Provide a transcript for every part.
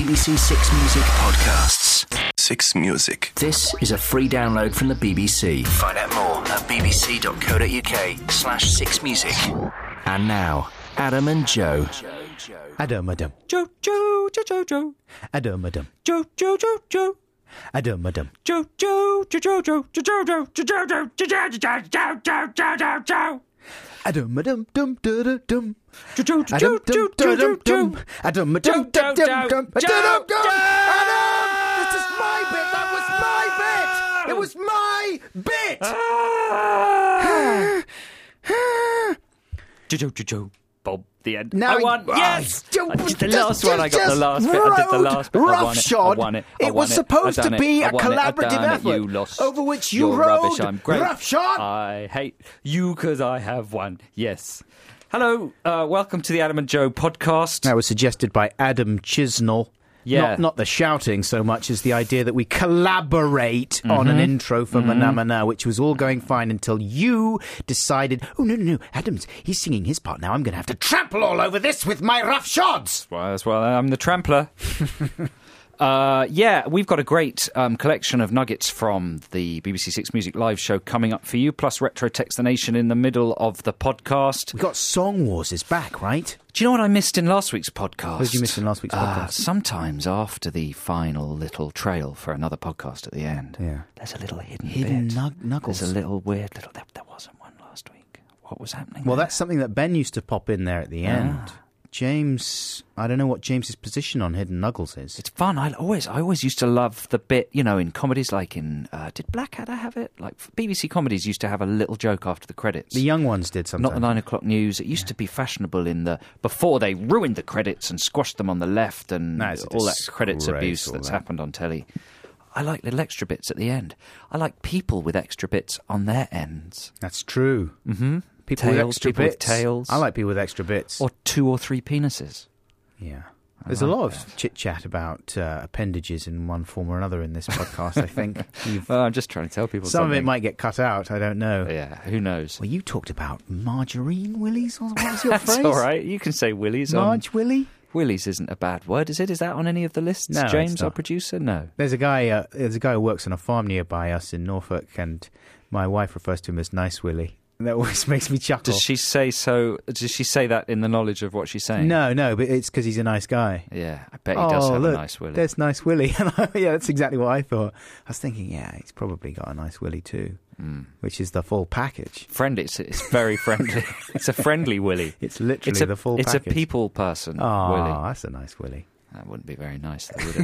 BBC Six Music podcasts. Six Music. This is a free download from the BBC. Find out more at bbc.co.uk/sixmusic. And now, Adam and Joe. Adam. Joe. Adam. Joe. Adam. Joe. Adam. This is my bit. That was my bit. It was my bit. Joe. Bob, the end. Now I won. Yes! I did the last one. I got the last bit. I did the last bit. Roughshod. I won it. It was supposed to be a collaborative effort. You lost. Over which you You're rode. rubbish. I'm great. Roughshod. I hate you because I have won. Yes. Hello. Welcome to the Adam and Joe podcast. That was suggested by Adam Chisnell. Yeah. Not the shouting so much as the idea that we collaborate on an intro for Manamana, which was all going fine until you decided, oh, no, Adam's, he's singing his part now. I'm going to have to trample all over this with my roughshods. Well, that's why I'm the trampler. We've got a great collection of nuggets from the BBC Six Music live show coming up for you, plus Retro Text the Nation in the middle of the podcast. We got Song Wars is back, right? Do you know what I missed in last week's podcast? What did you miss in last week's podcast? Sometimes after the final little trail for another podcast at the end, Yeah. there's a little hidden Hidden bit. Knuckles. There's a little weird little... There wasn't one last week. What was happening Well, there? that's something that Ben used to pop in there at the end. James, I don't know what James's position on Hidden Knuckles is. It's fun. I always used to love the bit, in comedies like in... did Blackadder have it? Like, BBC comedies used to have a little joke after the credits. The young ones did sometimes. Not the 9 o'clock news. It used to be fashionable before they ruined the credits and squashed them on the left and all that credits abuse that's happened on telly. I like little extra bits at the end. I like people with extra bits on their ends. That's true. Mm-hmm. People with extra with bits. tails. I like people with extra bits. Or 2 or 3 penises. Yeah. There's a lot of chit-chat about appendages in one form or another in this podcast, I think. Well, I'm just trying to tell people Some something. of it might get cut out, I don't know. Yeah, who knows? Well, you talked about margarine willies, what was your phrase? That's all right. You can say willies. Marge willy? Willies isn't a bad word, is it? Is that on any of the lists, No, James, it's our not. producer? No. There's a guy who works on a farm nearby us in Norfolk, and my wife refers to him as Nice Willy. And that always makes me chuckle. Does she say so? Does she say that in the knowledge of what she's saying? No, but it's because he's a nice guy. Yeah, I bet he does have look, a nice willy. There's Nice Willy. Yeah, that's exactly what I thought. I was thinking, yeah, he's probably got a nice willy too, which is the full package. Friendly, it's very friendly. It's a friendly willy. It's literally the full It's package. a people person Oh, willy. that's a nice willy. That wouldn't be very nice, though, would it?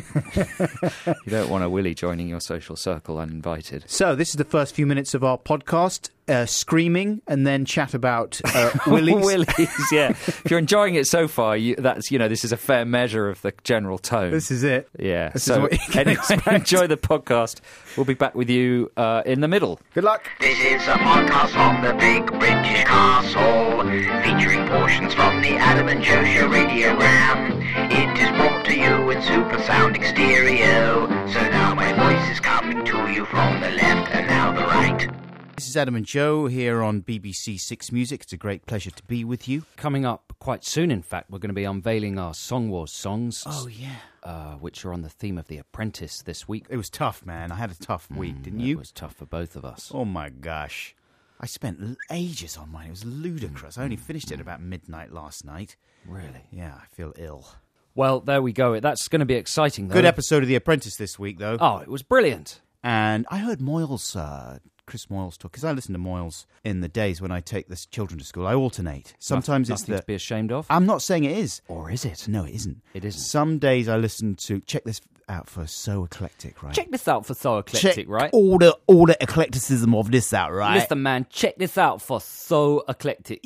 You don't want a willy joining your social circle uninvited. So this is the first few minutes of our podcast, screaming and then chat about willies. Willies, yeah. If you're enjoying it so far, this is a fair measure of the general tone. This is it. Yeah. This is So what you can anyway, expect. enjoy the podcast. We'll be back with you in the middle. Good luck. This is a podcast from the Big British Castle, featuring portions from the Adam and Joe Show radiogram. It is brought to you in super sounding stereo, so now my voice is coming to you from the left and now the right. This is Adam and Joe here on BBC Six Music. It's a great pleasure to be with you. Coming up quite soon, in fact, we're going to be unveiling our Song Wars songs. Oh, yeah. Which are on the theme of The Apprentice this week. It was tough, man. I had a tough week, didn't you? It was tough for both of us. Oh, my gosh. I spent ages on mine. It was ludicrous. I only finished it at about midnight last night. Really? Yeah, I feel ill. Well, there we go. That's going to be exciting, though. Good episode of The Apprentice this week, though. Oh, it was brilliant. And I heard Moyles, Chris Moyles talk, because I listen to Moyles in the days when I take the children to school. I alternate. Sometimes it's Nothing to be ashamed of. I'm not saying it is. Or is it? No, it isn't. It isn't. Some days I listen to... Check this out for So Eclectic, right? Check this out for So Eclectic, Check right? all the eclecticism of this out, right? Listen, man, check this out for So Eclectic.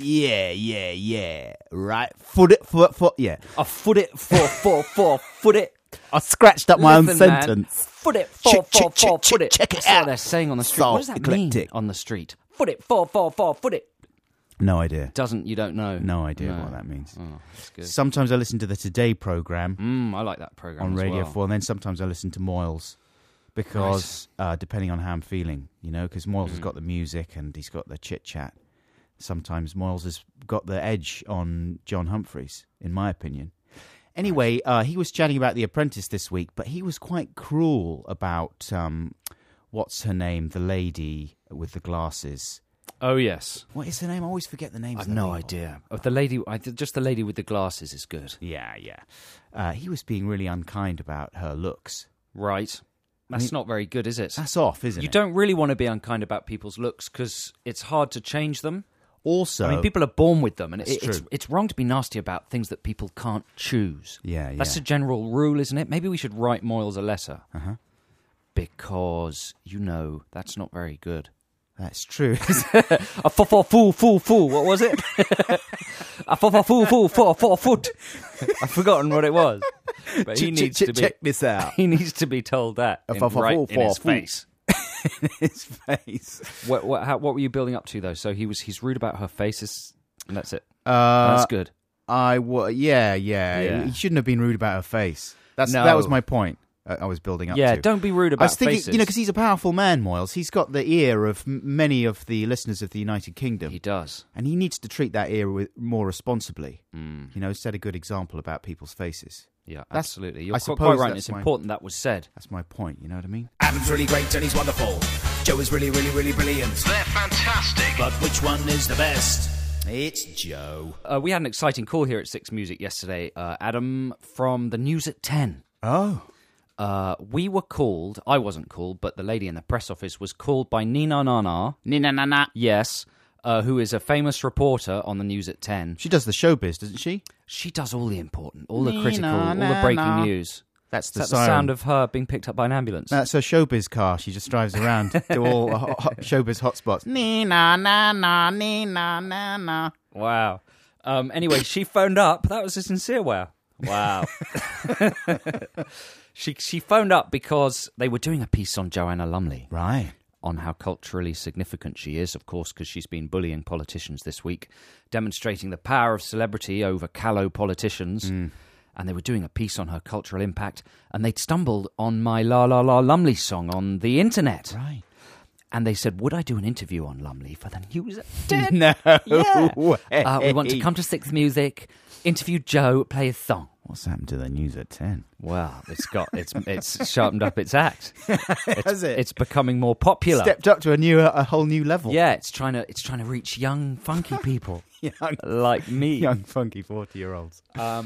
Yeah. Right? Foot it. Yeah. I foot it foot it. I scratched up my Listen, own man, sentence. Foot it Check foot it. it That's out. what they're saying on the street. So What does that eclectic. mean on the street? Foot it foot it. No idea. You don't know. No idea what that means. Oh, that's good. Sometimes I listen to the Today programme I like that program on as Radio well. 4, and then sometimes I listen to Moyles because depending on how I'm feeling, because Moyles has got the music and he's got the chit-chat. Sometimes Moyles has got the edge on John Humphreys, in my opinion. Anyway, he was chatting about The Apprentice this week, but he was quite cruel about, what's her name, the lady with the glasses. Oh, yes. What is her name? I always forget the names. I've no idea. The lady, just the lady with the glasses is good. Yeah. He was being really unkind about her looks. Right. That's not very good, is it? That's off, isn't it? You don't really want to be unkind about people's looks because it's hard to change them. Also, I mean, people are born with them, and it's wrong to be nasty about things that people can't choose. Yeah. That's a general rule, isn't it? Maybe we should write Moyles a letter. Because, that's not very good. That's true. A fool. What was it? A fool, foot. I've forgotten what it was. But he needs to be. Check this out. He needs to be told that in his face. In his face. What were you building up to though? So he's rude about her faces, and that's it. That's good. Yeah. He shouldn't have been rude about her face. That was my point. I was building up to. Yeah, don't be rude about faces. I was thinking, because he's a powerful man, Moyles. He's got the ear of many of the listeners of the United Kingdom. He does. And he needs to treat that ear more responsibly. Set a good example about people's faces. Yeah, absolutely. You're quite right. It's important that was said. That's my point, you know what I mean? Adam's really great and he's wonderful. Joe is really, really, really brilliant. They're fantastic. But which one is the best? It's Joe. We had an exciting call here at Six Music yesterday, Adam, from the News at 10. Oh. We were called, I wasn't called, but the lady in the press office was called by Nina Nana. Nina Nana. Yes, who is a famous reporter on the News at 10. She does the showbiz, doesn't she? She does all the important, all the critical, all the breaking news. That's the sound of her being picked up by an ambulance. That's her showbiz car. She just drives around to all showbiz hotspots. Nina Nana, Nina Nana. Wow. Anyway, she phoned up. That was a sincere wow. Wow. She phoned up because they were doing a piece on Joanna Lumley. Right. On how culturally significant she is, of course, because she's been bullying politicians this week, demonstrating the power of celebrity over callow politicians. And they were doing a piece on her cultural impact, and they'd stumbled on my La La La Lumley song on the internet. Right. And they said, would I do an interview on Lumley for the News at 10? No yeah. We want to come to Six Music, interview Joe, play his song. What's happened to the News at 10? Well, it's sharpened up its act. Has it? It's becoming more popular. Stepped up to a whole new level. Yeah, it's trying to reach young, funky people like me. Young, funky 40-year-olds.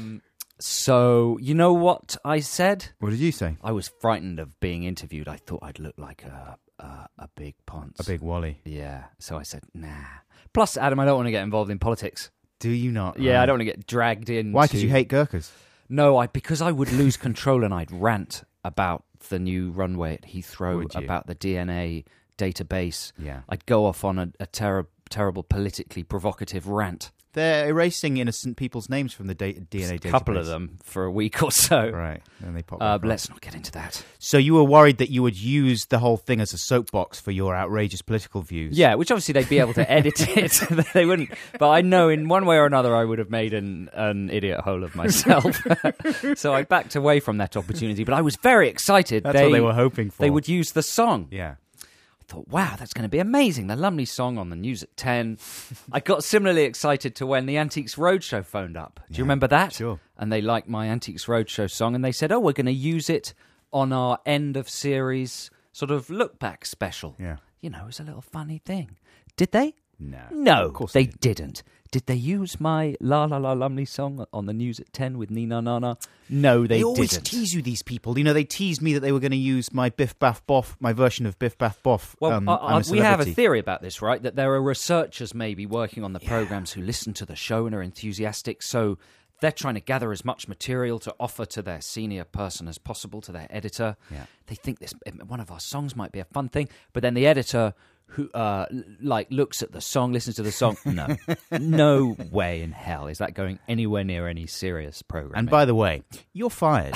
So, you know what I said? What did you say? I was frightened of being interviewed. I thought I'd look like a big ponce. A big Wally. Yeah. So I said, nah. Plus, Adam, I don't want to get involved in politics. Do you not? Yeah, I don't want to get dragged in. Why? Because you hate Gurkhas? No, because I would lose control and I'd rant about the new runway at Heathrow, about the DNA database. Yeah. I'd go off on a terrible politically provocative rant. They're erasing innocent people's names from the DNA database. A couple of them for a week or so. Right. And they pop but let's not get into that. So you were worried that you would use the whole thing as a soapbox for your outrageous political views. Yeah, which obviously they'd be able to edit it. They wouldn't. But I know in one way or another I would have made an idiot hole of myself. So I backed away from that opportunity. But I was very excited. That's what they were hoping for. They would use the song. Yeah. Thought, wow, that's going to be amazing. The Lumley song on the News at 10. I got similarly excited to when the Antiques Roadshow phoned up. Do you remember that? Sure. And they liked my Antiques Roadshow song, and they said, we're going to use it on our end of series sort of look back special. Yeah. It was a little funny thing. Did they? No. Of course they didn't. Did they use my La La La Lumley song on the News at 10 with Nina Nana? No, they didn't. They always tease you, these people. They teased me that they were going to use my Biff Baff Boff, my version of Biff Baff Boff. Well, we have a theory about this, right? That there are researchers maybe working on the programs who listen to the show and are enthusiastic. So they're trying to gather as much material to offer to their senior person as possible, to their editor. Yeah. They think one of our songs might be a fun thing, but then the editor who looks at the song, listens to the song. No way in hell is that going anywhere near any serious program. And by the way, you're fired.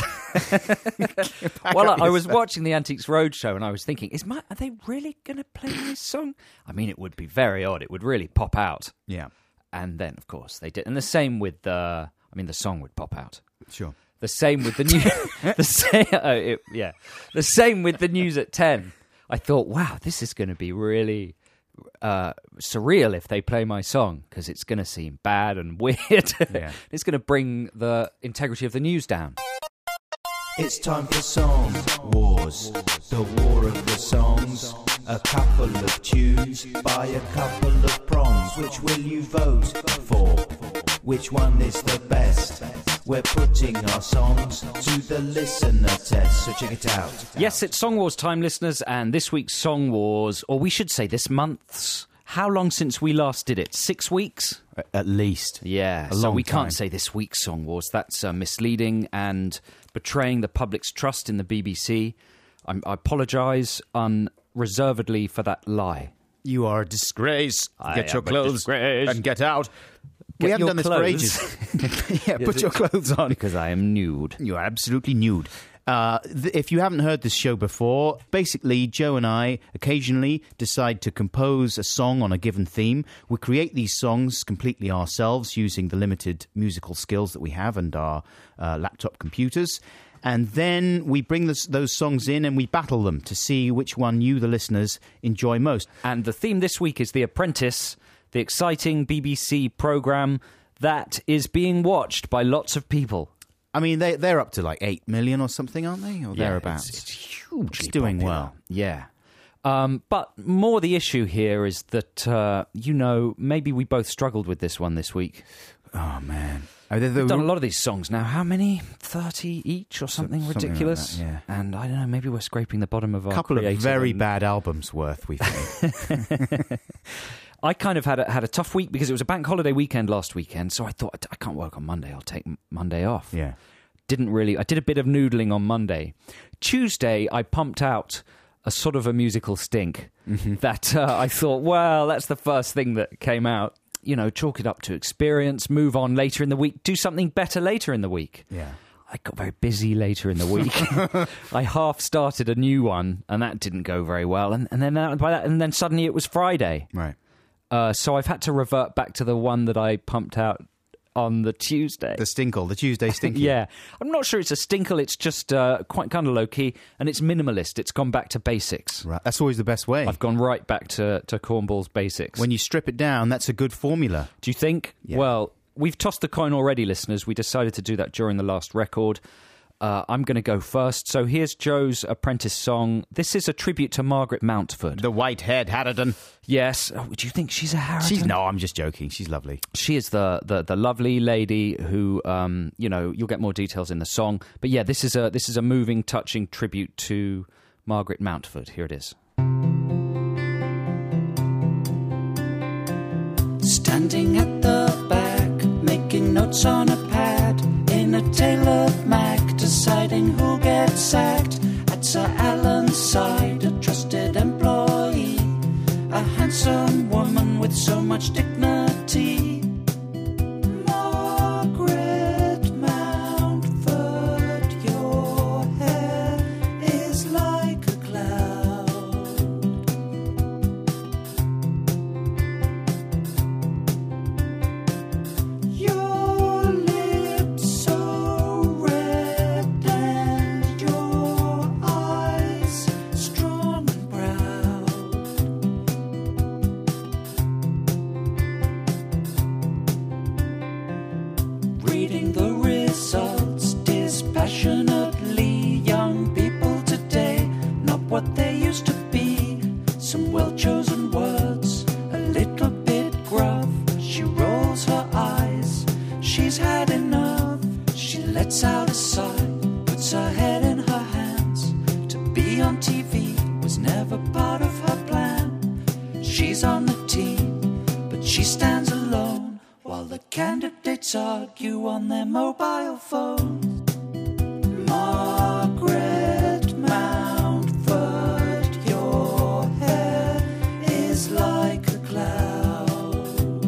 Well, I was watching the Antiques Roadshow and I was thinking, are they really going to play this song? I mean, it would be very odd. It would really pop out. Yeah. And then, of course, they did. And the same with the song would pop out. Sure. The same with the new. The same with the News at 10. I thought, wow, this is going to be really, surreal if they play my song, because it's going to seem bad and weird. Yeah. It's going to bring the integrity of the news down. It's time for Song Wars, the war of the songs. A couple of tunes by a couple of prongs. Which will you vote for? Which one is the best? We're putting our songs to the listener test, so check it out. Yes, it's Song Wars time, listeners, and this week's Song Wars, or we should say this month's, how long since we last did it? 6 weeks? At least. Yeah, so we can't say this week's Song Wars. That's misleading and betraying the public's trust in the BBC. I apologise unreservedly for that lie. You are a disgrace. Get your clothes and get out. We haven't done this for ages. Yeah, put your clothes on. Because I am nude. You are absolutely nude. If you haven't heard this show before, basically Joe and I occasionally decide to compose a song on a given theme. We create these songs completely ourselves using the limited musical skills that we have and our laptop computers. And then we bring those songs in and we battle them to see which one you, the listeners, enjoy most. And the theme this week is The Apprentice, the exciting BBC programme that is being watched by lots of people. I mean, they're up to like 8 million or something, aren't they? Or thereabouts. It's hugely It's doing popular. well. Yeah. But more the issue here is that, maybe we both struggled with this one this week. Oh, man. We've done a lot of these songs now. How many? 30 each or something ridiculous? Like that, yeah. And I don't know, maybe we're scraping the bottom of our couple of very bad albums worth, we think. I kind of had a tough week because it was a bank holiday weekend last weekend, so I thought, I can't work on Monday, I'll take Monday off. Yeah. I did a bit of noodling on Monday. Tuesday, I pumped out a sort of a musical stink that I thought, well, that's the first thing that came out. You know, chalk it up to experience, move on later in the week, do something better later in the week. Yeah. I got very busy later in the week. I half started a new one, and that didn't go very well. And then suddenly it was Friday. Right. So I've had to revert back to the one that I pumped out on the Tuesday. The Tuesday Stinky. Yeah. I'm not sure it's a stinkle. It's just quite kind of low-key, and it's minimalist. It's gone back to basics. Right. That's always the best way. I've gone right back to Cornball's basics. When you strip it down, that's a good formula. Do you think? Yeah. Well, we've tossed the coin already, listeners. We decided to do that during the last record. I'm going to go first. So here's Joe's Apprentice song. This is a tribute to Margaret Mountford. The white-haired Harridan. Yes. Oh, do you think she's a Harridan? No, I'm just joking. She's lovely. She is the lovely lady who, you'll get more details in the song. But yeah, this is a moving, touching tribute to Margaret Mountford. Here it is. Standing at the back, making notes on a pad, in a tailored Mac, deciding who'll get sacked. At Sir Alan's side, a trusted employee, a handsome woman with so much dignity. Margaret Mountford, your hair is like a cloud. Your lips so red and your eyes strong and proud. Reading the results dispassionately. Young people today, not what they used to be. Some well-chosen words, a little bit gruff. She rolls her eyes, she's had enough. She lets out a sigh, puts her head in her hands. To be on TV was never part of her plan. She's on the team, but she stands alone, while the candidates argue on their mobile phones. Margaret Mountford, your hair is like a cloud.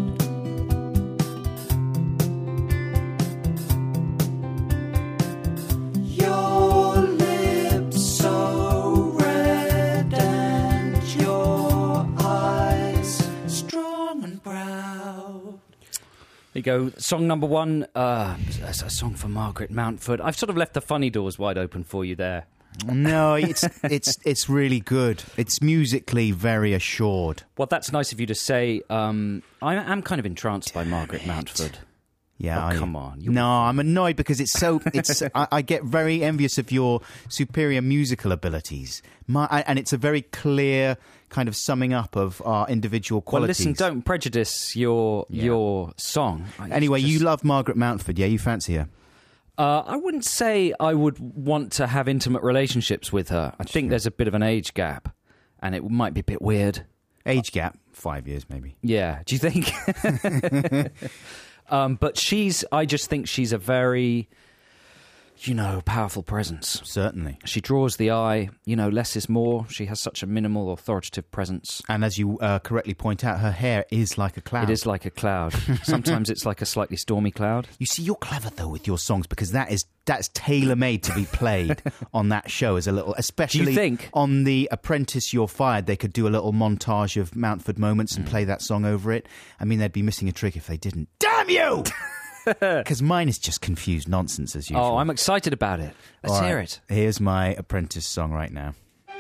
Your lips so red and your eyes strong and proud. There you go. Song number one. That's a song for Margaret Mountford. I've sort of left the funny doors wide open for you there. No, it's really good. It's musically very assured. Well, that's nice of you to say. I am kind of entranced by Margaret Mountford. Yeah, come on. No, I'm annoyed because it's so. I get very envious of your superior musical abilities, and it's a very clear kind of summing up of our individual qualities. Well, listen, don't prejudice your song. Anyway, you love Margaret Mountford, yeah? You fancy her? I wouldn't say I would want to have intimate relationships with her. I think there's a bit of an age gap, and it might be a bit weird. Age gap? 5 years, maybe. Yeah. Do you think? But I just think she's a very, powerful presence. Certainly. She draws the eye, less is more. She has such a minimal authoritative presence. And as you correctly point out, her hair is like a cloud. It is like a cloud. Sometimes it's like a slightly stormy cloud. You see, you're clever, though, with your songs, because that's tailor-made to be played on that show as a little, especially do you think? On The Apprentice, You're Fired, they could do a little montage of Mountford moments and play that song over it. I mean, they'd be missing a trick if they didn't. Damn you! Because mine is just confused nonsense as usual. Oh, I'm excited about it. Let's hear it. Here's my Apprentice song right now.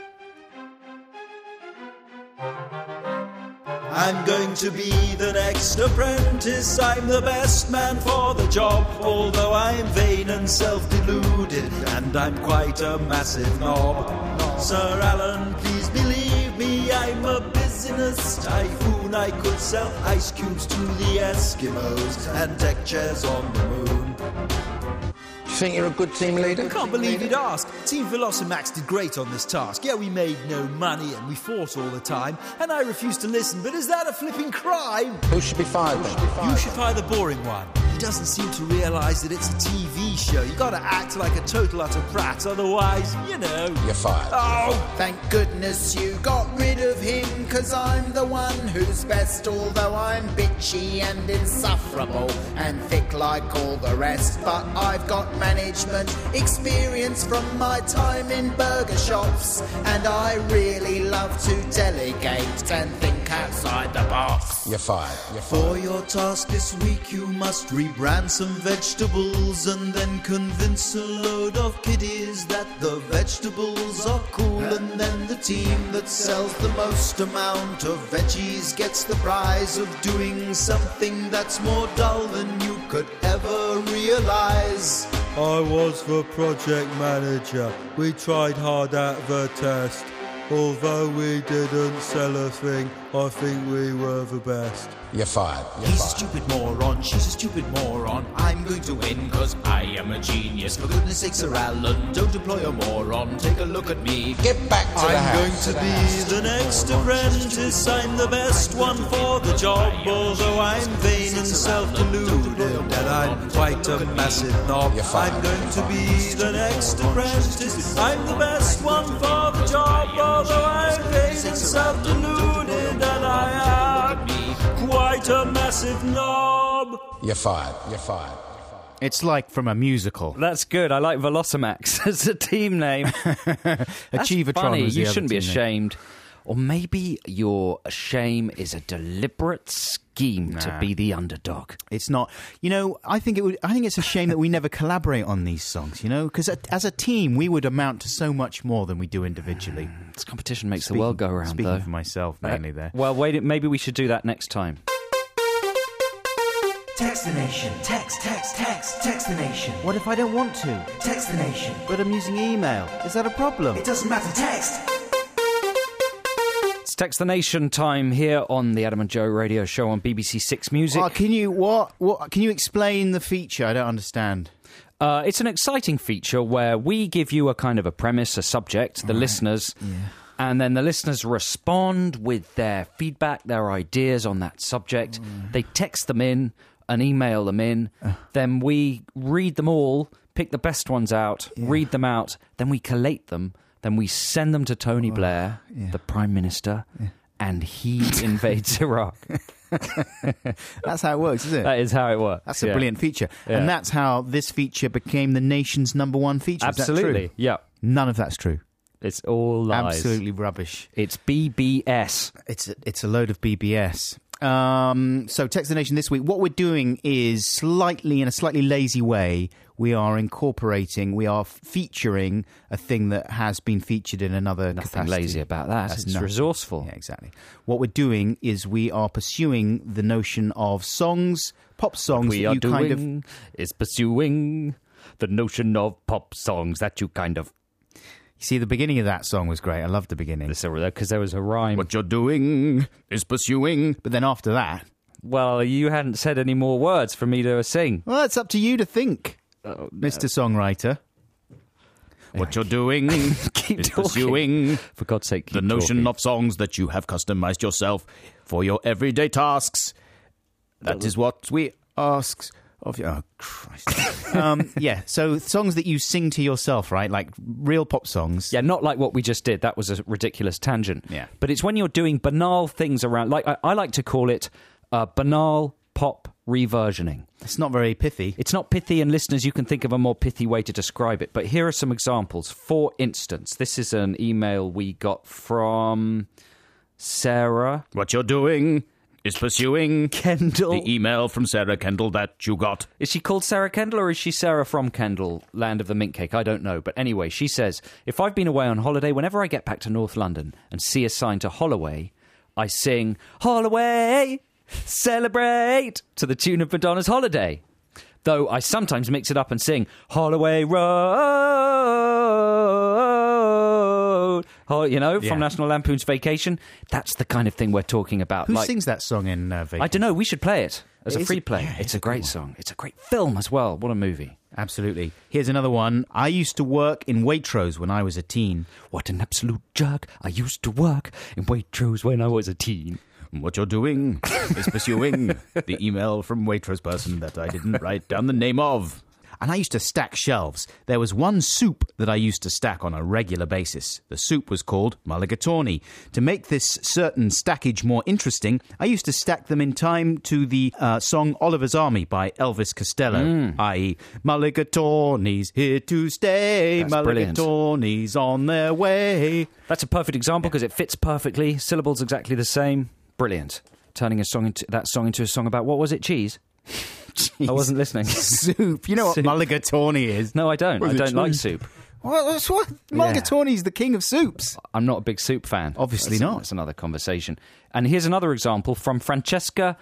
I'm going to be the next apprentice. I'm the best man for the job, although I'm vain and self-deluded, and I'm quite a massive knob. Sir Alan, please believe me, I'm a business typhoon. I could sell ice cubes to the Eskimos and deck chairs on the moon. You think you're a good team leader? I can't believe you'd ask. Team Velocimax did great on this task. Yeah, we made no money and we fought all the time, and I refused to listen, but is that a flipping crime? Who should be fired then? You should fire the boring one. He doesn't seem to realise that it's a TV show. You gotta act like a total utter brat, otherwise, You're fired. Oh! Thank goodness you got rid of him, 'cause I'm the one who's best, although I'm bitchy and insufferable and thick like all the rest. But I've got management experience from my time in burger shops, and I really love to delegate and think outside the box. You're fired. For your task this week you must rebrand some vegetables and then convince a load of kiddies that the vegetables are cool, and then the team that sells the most amount of veggies gets the prize of doing something that's more dull than you could ever realise. I was the project manager. We tried hard at the test. Although we didn't sell a thing, I think we were the best. You're fired. He's a stupid moron, she's a stupid moron. I'm going to win 'cause I am a genius. For goodness sake, Sir Alan, don't employ a moron. Take a look at me. Get back to the house. I'm going to be the next apprentice. I'm the best one for the job, although I'm vain and self-deluded, and I'm quite a massive knob. I'm going to be the next apprentice. I'm the best one for the job, although I'm vain and self-deluded, and I am quite a massive knob. You're fired. It's like from a musical. That's good. I like Velocimax as a team name. Achievatron. Funny. Was the You other shouldn't be team name. ashamed. Or maybe your shame is a deliberate scheme to be the underdog. It's not. I think it's a shame that we never collaborate on these songs. Because as a team, we would amount to so much more than we do individually. This competition makes the world go around. Speaking though. for myself, mainly there. Well, wait. Maybe we should do that next time. Text the nation. Text the nation. What if I don't want to? Text the nation. But I'm using email. Is that a problem? It doesn't matter, text. It's Text the Nation time here on the Adam and Joe radio show on BBC Six Music. Can you explain the feature? I don't understand. It's an exciting feature where we give you a kind of a premise, a subject, the listeners, and then the listeners respond with their feedback, their ideas on that subject. They text them in and email them in. Then we read them all, pick the best ones out, read them out, then we collate them. Then we send them to Tony Blair, the Prime Minister, and he invades Iraq. That's how it works, is it? That is how it works. That's a brilliant feature. Yeah. And that's how this feature became the nation's #1 feature. Absolutely. Is that true? Yeah. None of that's true. It's all lies. Absolutely rubbish. It's BBS. It's a load of BBS. So Text the Nation this week, what we're doing is in a slightly lazy way, we are incorporating, we are featuring a thing that has been featured in another Nothing capacity. lazy about that. It's resourceful. Yeah, exactly. What we're doing is we are pursuing the notion of songs, pop songs What we that are you doing kind of... is pursuing the notion of pop songs that you kind of... You see, the beginning of that song was great. I loved the beginning. Because there was a rhyme. What you're doing is pursuing... But then after that... Well, you hadn't said any more words for me to sing. Well, it's up to you to think, Mr. Songwriter. What you're doing Keep is talking. pursuing For God's sake, keep the notion talking. of songs that you have customized yourself for your everyday tasks. That is what we ask of you. Oh, Christ. Yeah, so songs that you sing to yourself, right? Like real pop songs. Yeah, not like what we just did. That was a ridiculous tangent. Yeah. But it's when you're doing banal things around... Like I like to call it banal pop reversioning. It's not very pithy. It's not pithy, and listeners, you can think of a more pithy way to describe it. But here are some examples. For instance, this is an email we got from Sarah. What you're doing is pursuing Kendall. the email from Sarah Kendall that you got. Is she called Sarah Kendall, or is she Sarah from Kendall, land of the mint cake? I don't know. But anyway, she says, if I've been away on holiday, whenever I get back to North London and see a sign to Holloway, I sing, Holloway, celebrate, to the tune of Madonna's Holiday. Though I sometimes mix it up and sing, Holloway Road, from National Lampoon's Vacation. That's the kind of thing we're talking about. Who sings that song in Vacation? I don't know. We should play it as a free play. Yeah, it's a great song. It's a great film as well. What a movie. Absolutely. Here's another one. I used to work in Waitrose when I was a teen. What an absolute jerk. I used to work in Waitrose when I was a teen. What you're doing is pursuing the email from Waitrose person that I didn't write down the name of. And I used to stack shelves. There was one soup that I used to stack on a regular basis. The soup was called mulligatawny. To make this certain stackage more interesting, I used to stack them in time to the song Oliver's Army by Elvis Costello, i.e. mulligatawny's here to stay, That's brilliant. mulligatawny's on their way. That's a perfect example because it fits perfectly. Syllables exactly the same. Brilliant. Turning that song into a song about, what was it, cheese? Jeez. I wasn't listening. Soup. You know what Soup. mulligatawny is? No, I don't. I don't like soup. What? Mulligatawny's the king of soups. I'm not a big soup fan. Obviously not. That's another conversation. And here's another example from Francesca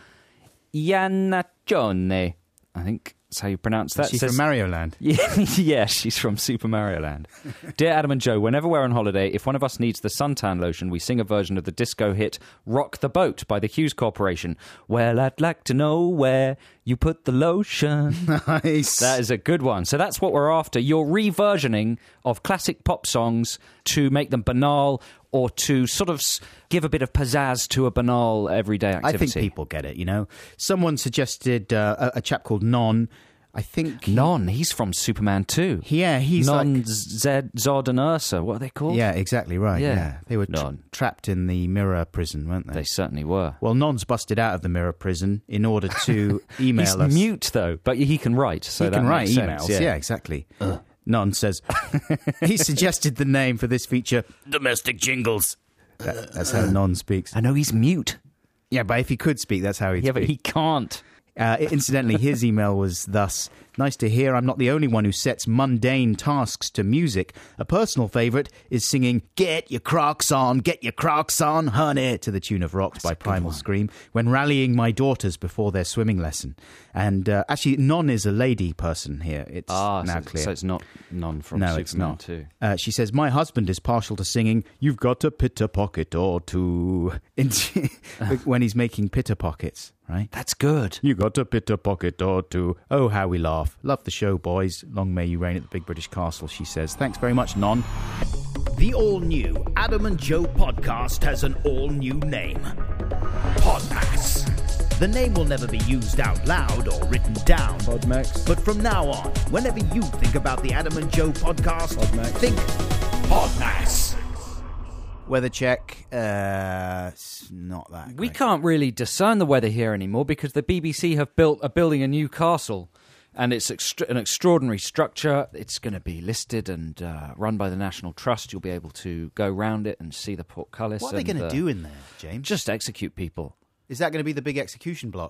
Iannaccione. I think that's how you pronounce that. She's from Mario Land. Yeah, she's from Super Mario Land. Dear Adam and Joe, whenever we're on holiday, if one of us needs the suntan lotion, we sing a version of the disco hit Rock the Boat by the Hughes Corporation. Well, I'd like to know where you put the lotion. Nice. That is a good one. So that's what we're after. You're reversioning of classic pop songs to make them banal or to sort of give a bit of pizzazz to a banal everyday activity. I think people get it, you know. Someone suggested a chap called Non. I think... Non, he's from Superman 2. Yeah, he's Non, like... Zod and Ursa, what are they called? Yeah, exactly right, yeah. They were trapped in the mirror prison, weren't they? They certainly were. Well, Non's busted out of the mirror prison in order to email us. He's mute, though, but he can write, so he that can write makes emails, sense. yeah, exactly. Non says... he suggested the name for this feature, Domestic Jingles. That's how Non speaks. I know he's mute. Yeah, but if he could speak, that's how he'd speak. Yeah, but he can't. Incidentally, his email was thus: nice to hear I'm not the only one who sets mundane tasks to music. A personal favourite is singing Get Your Crocs On, Honey, to the tune of Rocks by Primal Scream when rallying my daughters before their swimming lesson. And actually, Non is a lady person here. It's now clear. So it's not Non from Superman 2. She says, my husband is partial to singing You've Got a Pitter Pocket or Two when he's making pitter pockets. Right? That's good. You got a pitter pocket or two. Oh, how we laugh. Love the show, boys. Long may you reign at the Big British Castle, she says. Thanks very much, Non. The all-new Adam and Joe podcast has an all-new name. Podmax. The name will never be used out loud or written down. Podmax. But from now on, whenever you think about the Adam and Joe podcast, Podmax. Think Podmax. Weather check. It's not that great. We can't really discern the weather here anymore because the BBC have built a building in Newcastle, and it's an extraordinary structure. It's going to be listed and run by the National Trust. You'll be able to go round it and see the portcullis. What are they going to do in there, James? Just execute people. Is that going to be the big execution block?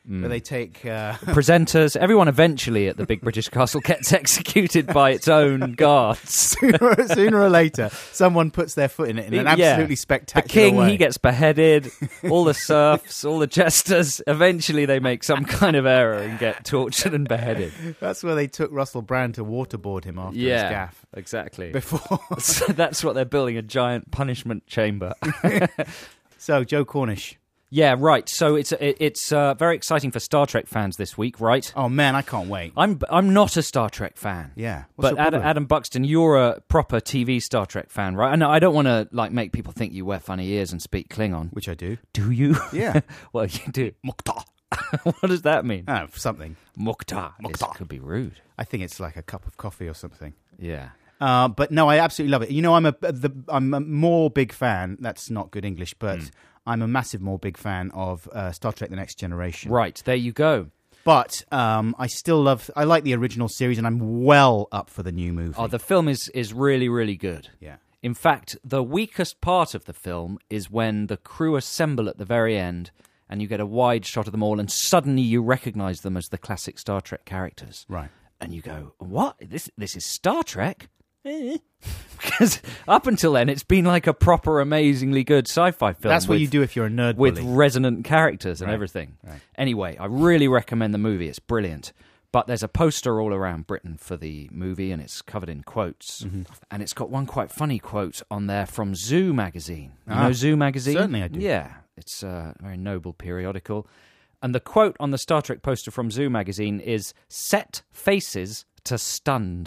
where they take presenters, everyone eventually at the Big British Castle gets executed by its own guards. Sooner or later, someone puts their foot in it in an absolutely spectacular way. The king, way. he gets beheaded, all the serfs, all the jesters, eventually they make some kind of error and get tortured and beheaded. That's where they took Russell Brand to waterboard him after his gaff. Exactly. Before. So that's what they're building, a giant punishment chamber. So, Joe Cornish. Yeah, right. So it's very exciting for Star Trek fans this week, right? Oh man, I can't wait. I'm not a Star Trek fan. Yeah, but Adam Buxton, you're a proper TV Star Trek fan, right? I don't want to make people think you wear funny ears and speak Klingon, which I do. Do you? Yeah. Well, you do. Mukta. What does that mean? Oh, something. Mukta. This could be rude. I think it's like a cup of coffee or something. Yeah. But no, I absolutely love it. You know, I'm a more big fan. That's not good English, but I'm a massive more big fan of Star Trek: The Next Generation. Right, there you go. But I like the original series, and I'm well up for the new movie. Oh, the film is really, really good. Yeah. In fact, the weakest part of the film is when the crew assemble at the very end, and you get a wide shot of them all, and suddenly you recognise them as the classic Star Trek characters. Right. And you go, what? This is Star Trek? Because up until then, it's been like a proper, amazingly good sci-fi film. That's what you do if you're a nerd with bully. resonant characters and everything. Right. Anyway, I really recommend the movie. It's brilliant. But there's a poster all around Britain for the movie, and it's covered in quotes. Mm-hmm. And it's got one quite funny quote on there from Zoo magazine. You know Zoo magazine? Certainly I do. Yeah, it's a very noble periodical. And the quote on the Star Trek poster from Zoo magazine is, "Set faces to stunned."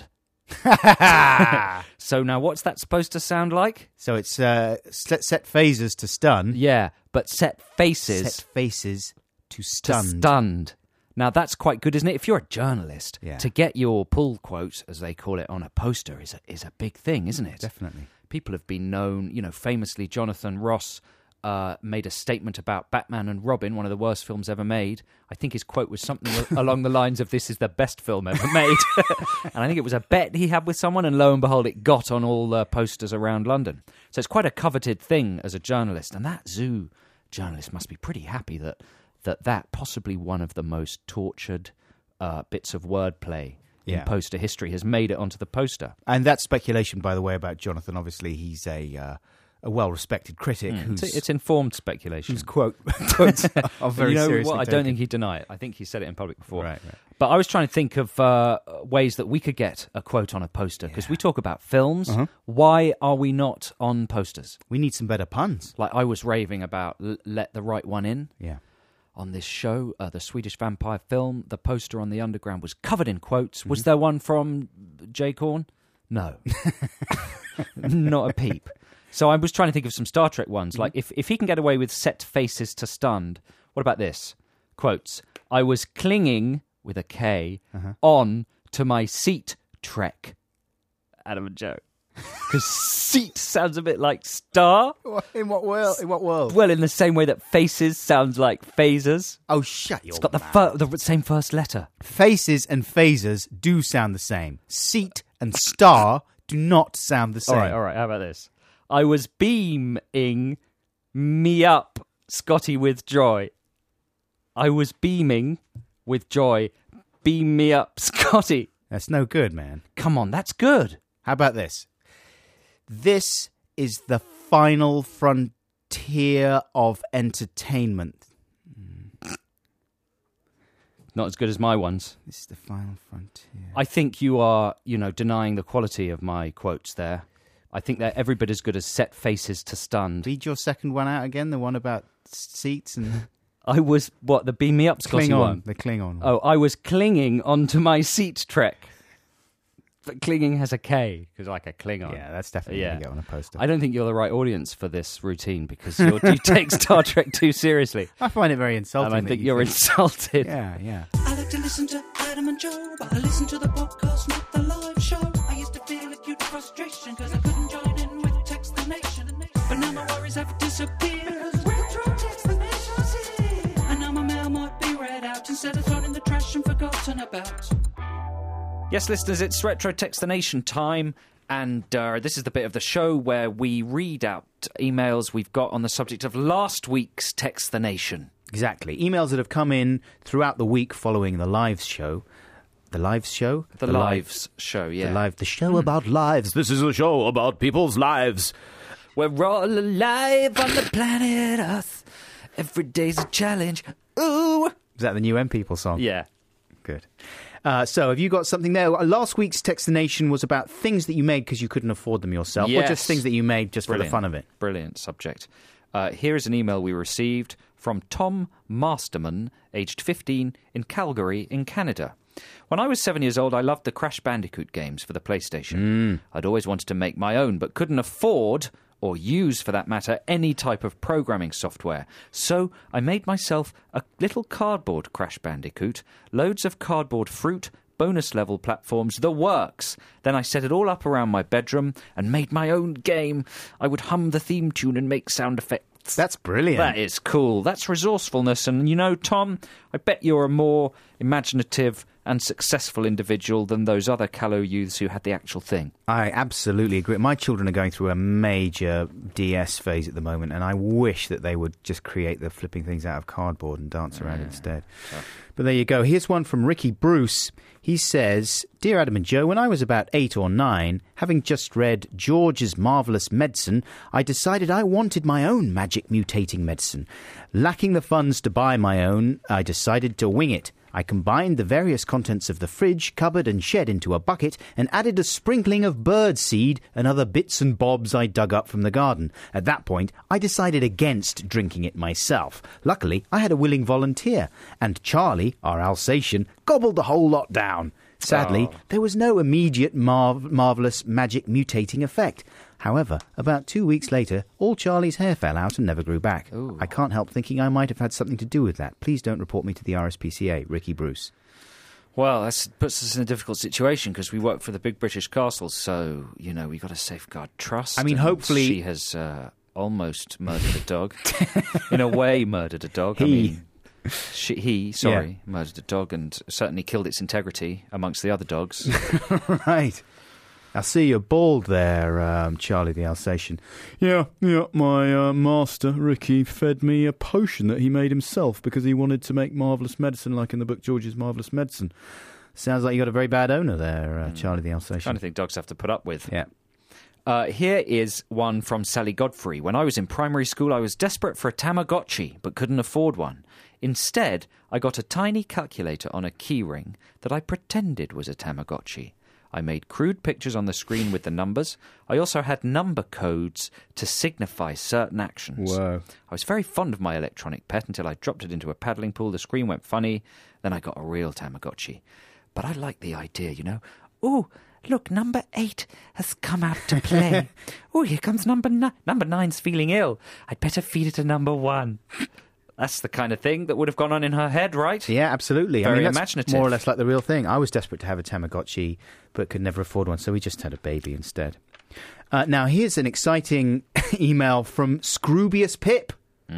So now what's that supposed to sound like? So it's set phases to stun. Yeah, but set faces to stunned. Stunned. Now that's quite good, isn't it? If you're a journalist, to get your pull quote, as they call it, on a poster is a big thing, isn't it? Definitely. People have been known, famously Jonathan Ross made a statement about Batman and Robin, one of the worst films ever made. I think his quote was something along the lines of, "This is the best film ever made." And I think it was a bet he had with someone, and lo and behold, it got on all the posters around London. So it's quite a coveted thing as a journalist, and that Zoo journalist must be pretty happy that possibly one of the most tortured bits of wordplay in poster history has made it onto the poster. And that's speculation, by the way, about Jonathan. Obviously, he's a well-respected critic. It's informed speculation. Whose quotes are very seriously I taken. don't think he'd deny it. I think he said it in public before. Right. But I was trying to think of ways that we could get a quote on a poster, because we talk about films. Uh-huh. Why are we not on posters? We need some better puns. Like I was raving about Let the Right One In. Yeah. On this show, the Swedish vampire film, the poster on the Underground was covered in quotes. Mm-hmm. Was there one from Jay Korn? No. Not a peep. So I was trying to think of some Star Trek ones. Like, if he can get away with set faces to stunned, what about this? Quotes, "I was clinging," with a K, "on to my seat trek." Adam and Joe. Because seat sounds a bit like star. In what world? Well, in the same way that faces sounds like phasers. Oh, shut your It's got mouth. the same first letter. Faces and phasers do sound the same. Seat and star do not sound the same. All right. How about this? "I was beaming me up, Scotty, with joy." I was beaming with joy. Beam me up, Scotty. That's no good, man. Come on, that's good. How about this? This is the final frontier of entertainment. Not as good as my ones. This is the final frontier. I think you are, denying the quality of my quotes there. I think they're every bit as good as set faces to stunned. Read your second one out again, the one about seats and... I was, the beam me up Scotty one? The Klingon one. Oh, I was clinging onto my seat trek. But clinging has a K, because like a Klingon. Yeah, that's definitely going to go on a poster. I don't think you're the right audience for this routine, because you take Star Trek too seriously. I find it very insulting. And I think you're insulted. Yeah. I like to listen to Adam and Joe, but I listen to the podcast, not the live show. I used to feel acute frustration, because I couldn't join in with Text the Nation. But now my worries have disappeared, because Retro Text the Nation's here. And now my mail might be read out, instead of thrown in the trash and forgotten about. Yes, listeners, it's Retro Text the Nation time, and this is the bit of the show where we read out emails we've got on the subject of last week's Text the Nation. Exactly. Emails that have come in throughout the week following the Lives show. The Lives show? The Lives show, yeah. The show about lives. This is a show about people's lives. We're all alive on the planet Earth. Every day's a challenge. Ooh! Is that the new M People song? Yeah. Good. So, have you got something there? Last week's Text the Nation was about things that you made because you couldn't afford them yourself, or just things that you made just for the fun of it? Brilliant subject. Here is an email we received from Tom Masterman, aged 15, in Calgary, in Canada. When I was 7 years old, I loved the Crash Bandicoot games for the PlayStation. I'd always wanted to make my own, but couldn't afford, or use for that matter, any type of programming software. So I made myself a little cardboard Crash Bandicoot, loads of cardboard fruit, bonus level platforms, the works. Then I set it all up around my bedroom and made my own game. I would hum the theme tune and make sound effects. That's brilliant. That is cool. That's resourcefulness. And, you know, Tom, I bet you're a more imaginative and successful individual than those other callow youths who had the actual thing. I absolutely agree. My children are going through a major DS phase at the moment, and I wish that they would just create the flipping things out of cardboard and dance around instead. But there you go. Here's one from Ricky Bruce. He says, Dear Adam and Joe, when I was about 8 or 9, having just read George's Marvellous Medicine, I decided I wanted my own magic mutating medicine. Lacking the funds to buy my own, I decided to wing it. I combined the various contents of the fridge, cupboard and shed into a bucket and added a sprinkling of bird seed and other bits and bobs I dug up from the garden. At that point, I decided against drinking it myself. Luckily, I had a willing volunteer, and Charlie, our Alsatian, gobbled the whole lot down. Sadly, there was no immediate marvellous magic mutating effect. However, about 2 weeks later, all Charlie's hair fell out and never grew back. Ooh. I can't help thinking I might have had something to do with that. Please don't report me to the RSPCA. Ricky Bruce. Well, that puts us in a difficult situation because we work for the Big British Castle, so, you know, we've got to safeguard trust. I mean, hopefully... She has almost murdered a dog. In a way, murdered a dog. He murdered a dog and certainly killed its integrity amongst the other dogs. Right. I see you're bald there, Charlie the Alsatian. Yeah, my master, Ricky, fed me a potion that he made himself because he wanted to make marvellous medicine like in the book George's Marvellous Medicine. Sounds like you got a very bad owner there, Charlie the Alsatian. Kind of thing dogs have to put up with. Yeah. Here is one from Sally Godfrey. When I was in primary school, I was desperate for a Tamagotchi, but couldn't afford one. Instead, I got a tiny calculator on a keyring that I pretended was a Tamagotchi. I made crude pictures on the screen with the numbers. I also had number codes to signify certain actions. Whoa. I was very fond of my electronic pet until I dropped it into a paddling pool. The screen went funny. Then I got a real Tamagotchi. But I like the idea, you know. Ooh, look, number 8 has come out to play. Ooh, here comes number 9. Number 9's feeling ill. I'd better feed it to number 1. That's the kind of thing that would have gone on in her head, right? Yeah, absolutely. Very that's imaginative. More or less like the real thing. I was desperate to have a Tamagotchi, but could never afford one, so we just had a baby instead. Now, here's an exciting email from Scroobius Pip.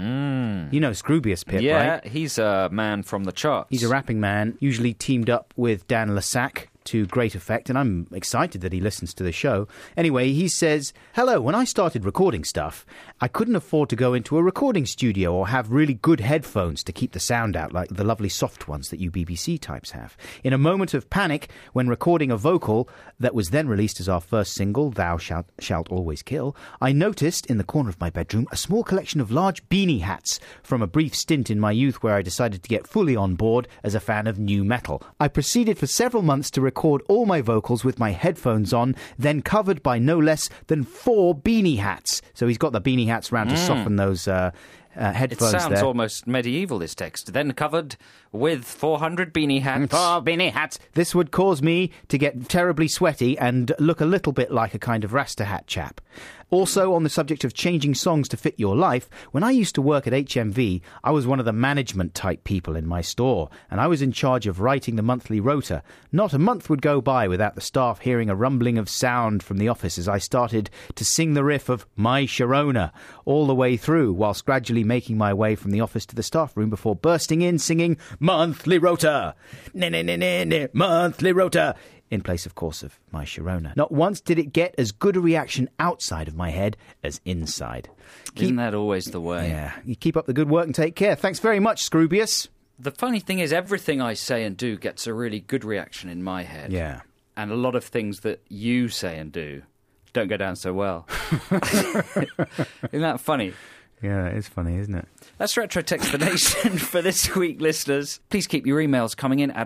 You know Scroobius Pip, right? Yeah, he's a man from the charts. He's a rapping man, usually teamed up with Dan Lassac to great effect, and I'm excited that he listens to the show. Anyway, he says, Hello, when I started recording stuff, I couldn't afford to go into a recording studio or have really good headphones to keep the sound out like the lovely soft ones that you BBC types have. In a moment of panic, when recording a vocal that was then released as our first single, Thou Shalt Always Kill, I noticed in the corner of my bedroom a small collection of large beanie hats from a brief stint in my youth where I decided to get fully on board as a fan of new metal. I proceeded for several months to record all my vocals with my headphones on, then covered by no less than 4 beanie hats. So he's got the beanie hats round to soften those headphones. It sounds there. Almost medieval, this text. Then covered with 400 beanie hats. 4 beanie hats. This would cause me to get terribly sweaty and look a little bit like a kind of Rasta hat chap. Also, on the subject of changing songs to fit your life, when I used to work at HMV, I was one of the management-type people in my store, and I was in charge of writing the monthly rota. Not a month would go by without the staff hearing a rumbling of sound from the office as I started to sing the riff of My Sharona all the way through, whilst gradually making my way from the office to the staff room before bursting in singing Monthly Rota, Monthly Rota, in place, of course, of my Sharona. Not once did it get as good a reaction outside of my head as inside. Isn't that always the way? Yeah. You keep up the good work and take care. Thanks very much, Scroobius. The funny thing is, everything I say and do gets a really good reaction in my head. Yeah. And a lot of things that you say and do don't go down so well. Isn't that funny? Yeah, it is funny, isn't it? That's Retro Text the Nation for this week, listeners. Please keep your emails coming in,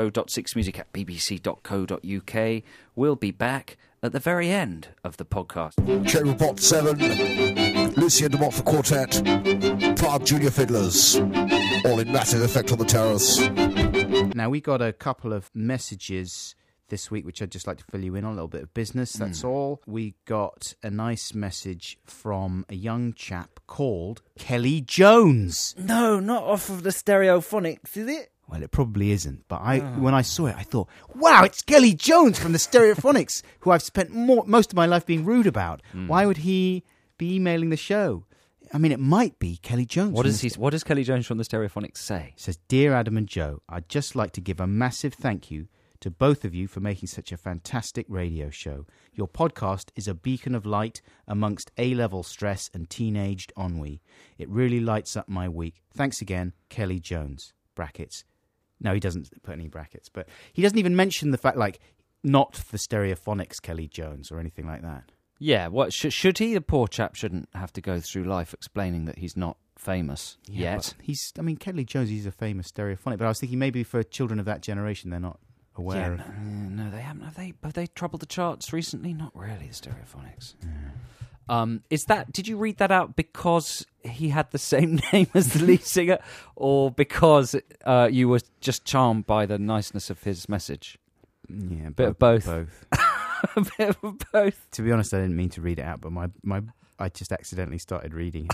adamandjoe.6music@bbc.co.uk. We'll be back at the very end of the podcast. Cherry Pop 7, Lucia de Montfort Quartet, Prague Junior Fiddlers, all in massive effect on the terrace. Now, we got a couple of messages this week, which I'd just like to fill you in on, a little bit of business, that's all. We got a nice message from a young chap called Kelly Jones. No, not off of the Stereophonics, is it? Well, it probably isn't, but when I saw it, I thought, wow, it's Kelly Jones from the Stereophonics, who I've spent most of my life being rude about. Why would he be emailing the show? I mean, it might be Kelly Jones. What does Kelly Jones from the Stereophonics say? He says, Dear Adam and Joe, I'd just like to give a massive thank you to both of you for making such a fantastic radio show. Your podcast is a beacon of light amongst A-level stress and teenaged ennui. It really lights up my week. Thanks again, Kelly Jones. Brackets. No, he doesn't put any brackets, but he doesn't even mention the fact, like, not the Stereophonics Kelly Jones or anything like that. Yeah, what should he? The poor chap shouldn't have to go through life explaining that he's not famous yet. Kelly Jones, he's a famous Stereophonic, but I was thinking maybe for children of that generation, they're not aware of. No, they haven't. Have they troubled the charts recently? Not really, the Stereophonics. Yeah. Did you read that out because he had the same name as the lead singer, or because you were just charmed by the niceness of his message? Yeah, a bit of both. A bit of both. To be honest, I didn't mean to read it out, but I just accidentally started reading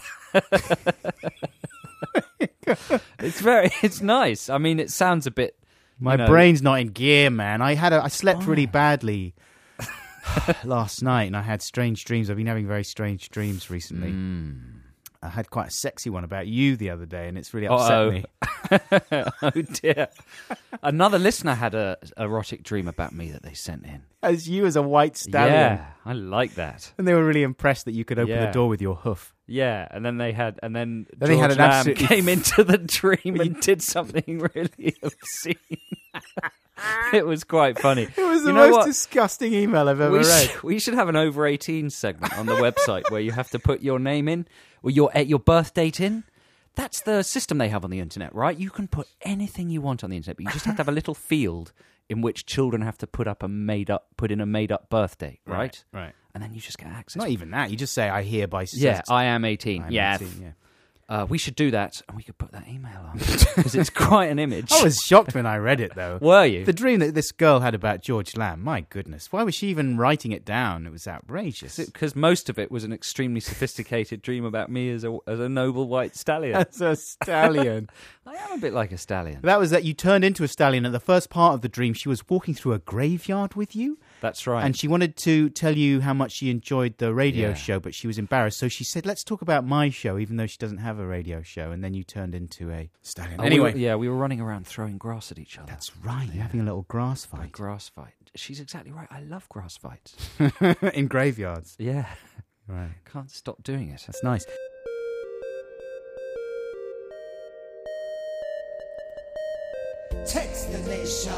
it. It's nice. I mean, it sounds a bit. My brain's not in gear, man. I slept really badly last night, and I had strange dreams. I've been having very strange dreams recently. I had quite a sexy one about you the other day, and it's really upset me. Oh dear! Another listener had a erotic dream about me that they sent in. As you as a white stallion. Yeah, I like that. And they were really impressed that you could open the door with your hoof. Yeah, and then George Lamb came into the dream and did something really obscene. It was quite funny. It was the most disgusting email I've ever read. We should have an over 18 segment on the website where you have to put your name in, or your birth date in. That's the system they have on the internet, right? You can put anything you want on the internet, but you just have to have a little field in which children have to put in a made up birth date, right? Right. And then you just get access. Not even that. You just say, I hereby... Yeah, I am 18. Yeah. We should do that, and we could put that email on, because it's quite an image. I was shocked when I read it, though. Were you? The dream that this girl had about George Lamb, my goodness. Why was she even writing it down? It was outrageous. Because most of it was an extremely sophisticated dream about me as a noble white stallion. As a stallion. I am a bit like a stallion. That was that you turned into a stallion. At the first part of the dream, she was walking through a graveyard with you. That's right. And she wanted to tell you how much she enjoyed the radio show, but she was embarrassed. So she said, let's talk about my show, even though she doesn't have a radio show. And then you turned into a stallion. Anyway. We were running around throwing grass at each other. That's right. You're having a little grass fight. A grass fight. She's exactly right. I love grass fights. In graveyards. Yeah. Right. Can't stop doing it. That's nice. Text the nation.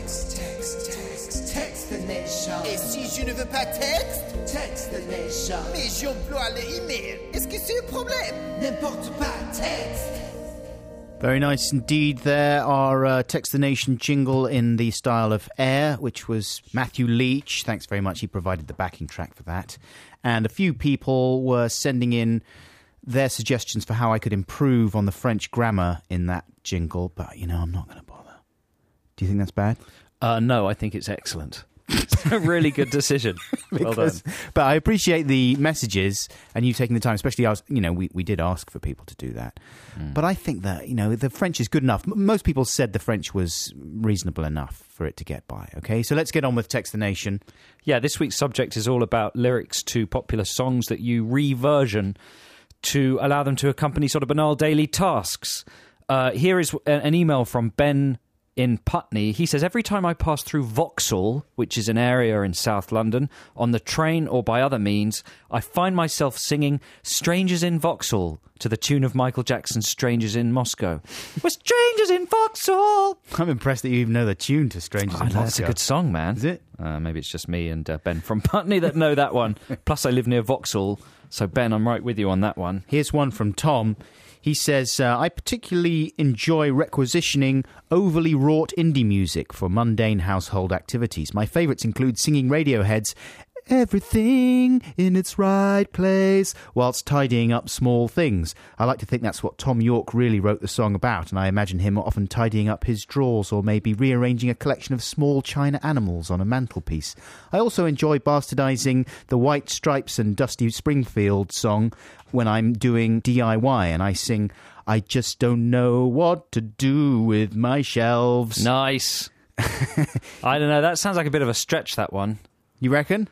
Text the nation. Et si je ne veux pas texte? Text the nation. Mais j'emploie le email. Est-ce que c'est un problème? N'importe pas, texte. Very nice indeed there. Our Text the Nation jingle in the style of Air, which was Matthew Leach. Thanks very much. He provided the backing track for that. And a few people were sending in their suggestions for how I could improve on the French grammar in that jingle. But, I'm not going to bother. Do you think that's bad? No, I think it's excellent. It's a really good decision. Well done. But I appreciate the messages and you taking the time, especially we did ask for people to do that. But I think that, the French is good enough. Most people said the French was reasonable enough for it to get by. Okay, so let's get on with Text the Nation. Yeah, this week's subject is all about lyrics to popular songs that you reversion to allow them to accompany sort of banal daily tasks. Here is an email from Ben in Putney. He says, every time I pass through Vauxhall, which is an area in South London, on the train or by other means, I find myself singing Strangers in Vauxhall to the tune of Michael Jackson's Strangers in Moscow. We're strangers in Vauxhall! I'm impressed that you even know the tune to Strangers in Moscow. That's a good song, man. Is it? Maybe it's just me and Ben from Putney that know that one. Plus, I live near Vauxhall, so Ben, I'm right with you on that one. Here's one from Tom. He says, I particularly enjoy requisitioning overly wrought indie music for mundane household activities. My favourites include singing Radiohead's Everything in its Right Place whilst tidying up small things. I like to think that's what Tom York really wrote the song about, and I imagine him often tidying up his drawers or maybe rearranging a collection of small china animals on a mantelpiece. I also enjoy bastardising the White Stripes and Dusty Springfield song when I'm doing DIY, and I sing, I just don't know what to do with my shelves. Nice. I don't know, that sounds like a bit of a stretch, that one. You reckon?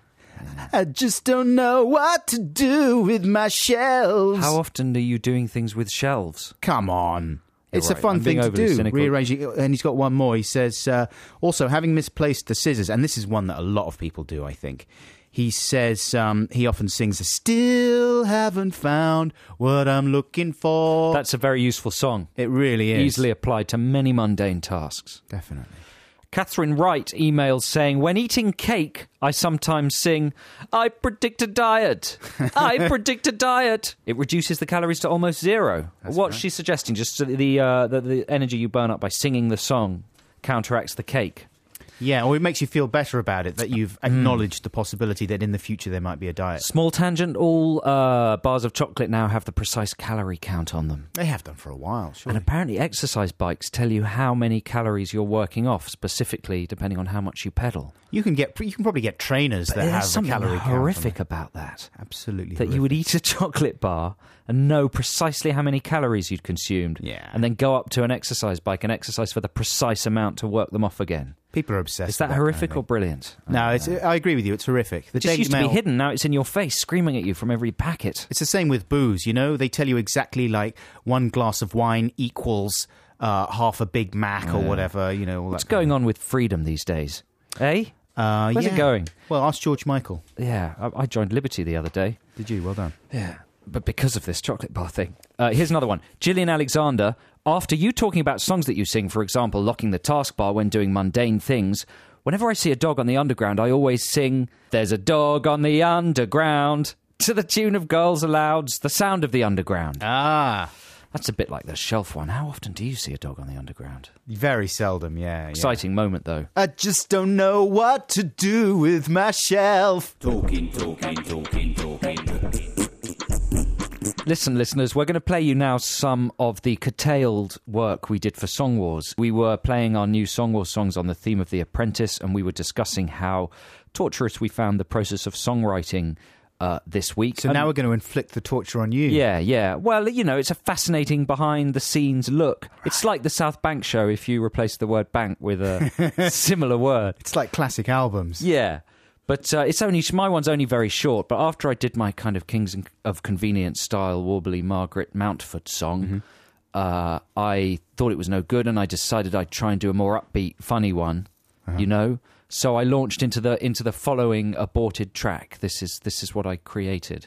I just don't know what to do with my shelves. How often are you doing things with shelves? Come on. It's right. a fun thing to do, cynical. rearranging. And he's got one more. He says, also, having misplaced the scissors, and this is one that a lot of people do, I think. He says he often sings, I still haven't found what I'm looking for. That's a very useful song. It really is. Easily applied to many mundane tasks. Definitely. Catherine Wright emails saying, when eating cake, I sometimes sing, I predict a diet. I predict a diet. It reduces the calories to almost zero. That's What's right. she suggesting? Just the energy you burn up by singing the song counteracts the cake. Yeah, or it makes you feel better about it, that you've acknowledged the possibility that in the future there might be a diet. Small tangent, all bars of chocolate now have the precise calorie count on them. They have done for a while, sure. And apparently exercise bikes tell you how many calories you're working off, specifically depending on how much you pedal. You can probably get trainers that have a calorie count. There's something horrific about that. Absolutely That horrific. you would eat a chocolate bar and know precisely how many calories you'd consumed. Yeah. And then go up to an exercise bike and exercise for the precise amount to work them off again. People are obsessed Is that with horrific kind of or brilliant? No, I agree with you. It's horrific. The It just Daily used to Mail, be hidden. Now it's in your face, screaming at you from every packet. It's the same with booze, you know? They tell you exactly, like, one glass of wine equals half a Big Mac or whatever, you know. All What's that going on with freedom these days? Eh? Where's it going? Well, ask George Michael. Yeah, I joined Liberty the other day. Did you? Well done. Yeah, but because of this chocolate bar thing. Here's another one. Gillian Alexander, after you talking about songs that you sing, for example, locking the taskbar when doing mundane things, whenever I see a dog on the underground, I always sing, there's a dog on the underground, to the tune of Girls Aloud's The Sound of the Underground. Ah. That's a bit like the Shelf one. How often do you see a dog on the underground? Very seldom, yeah. Exciting moment, though. I just don't know what to do with my shelf. Talking. Listen, listeners, we're going to play you now some of the curtailed work we did for Song Wars. We were playing our new Song Wars songs on the theme of The Apprentice, and we were discussing how torturous we found the process of songwriting this week. So now we're going to inflict the torture on you. Yeah. Well, you know, it's a fascinating behind-the-scenes look. It's like the South Bank show if you replace the word bank with a similar word. It's like classic albums. Yeah. But my one's only very short. But after I did my kind of Kings of Convenience style warbly Margaret Mountford song, I thought it was no good, and I decided I'd try and do a more upbeat, funny one. You know. So I launched into the following aborted track. This is what I created.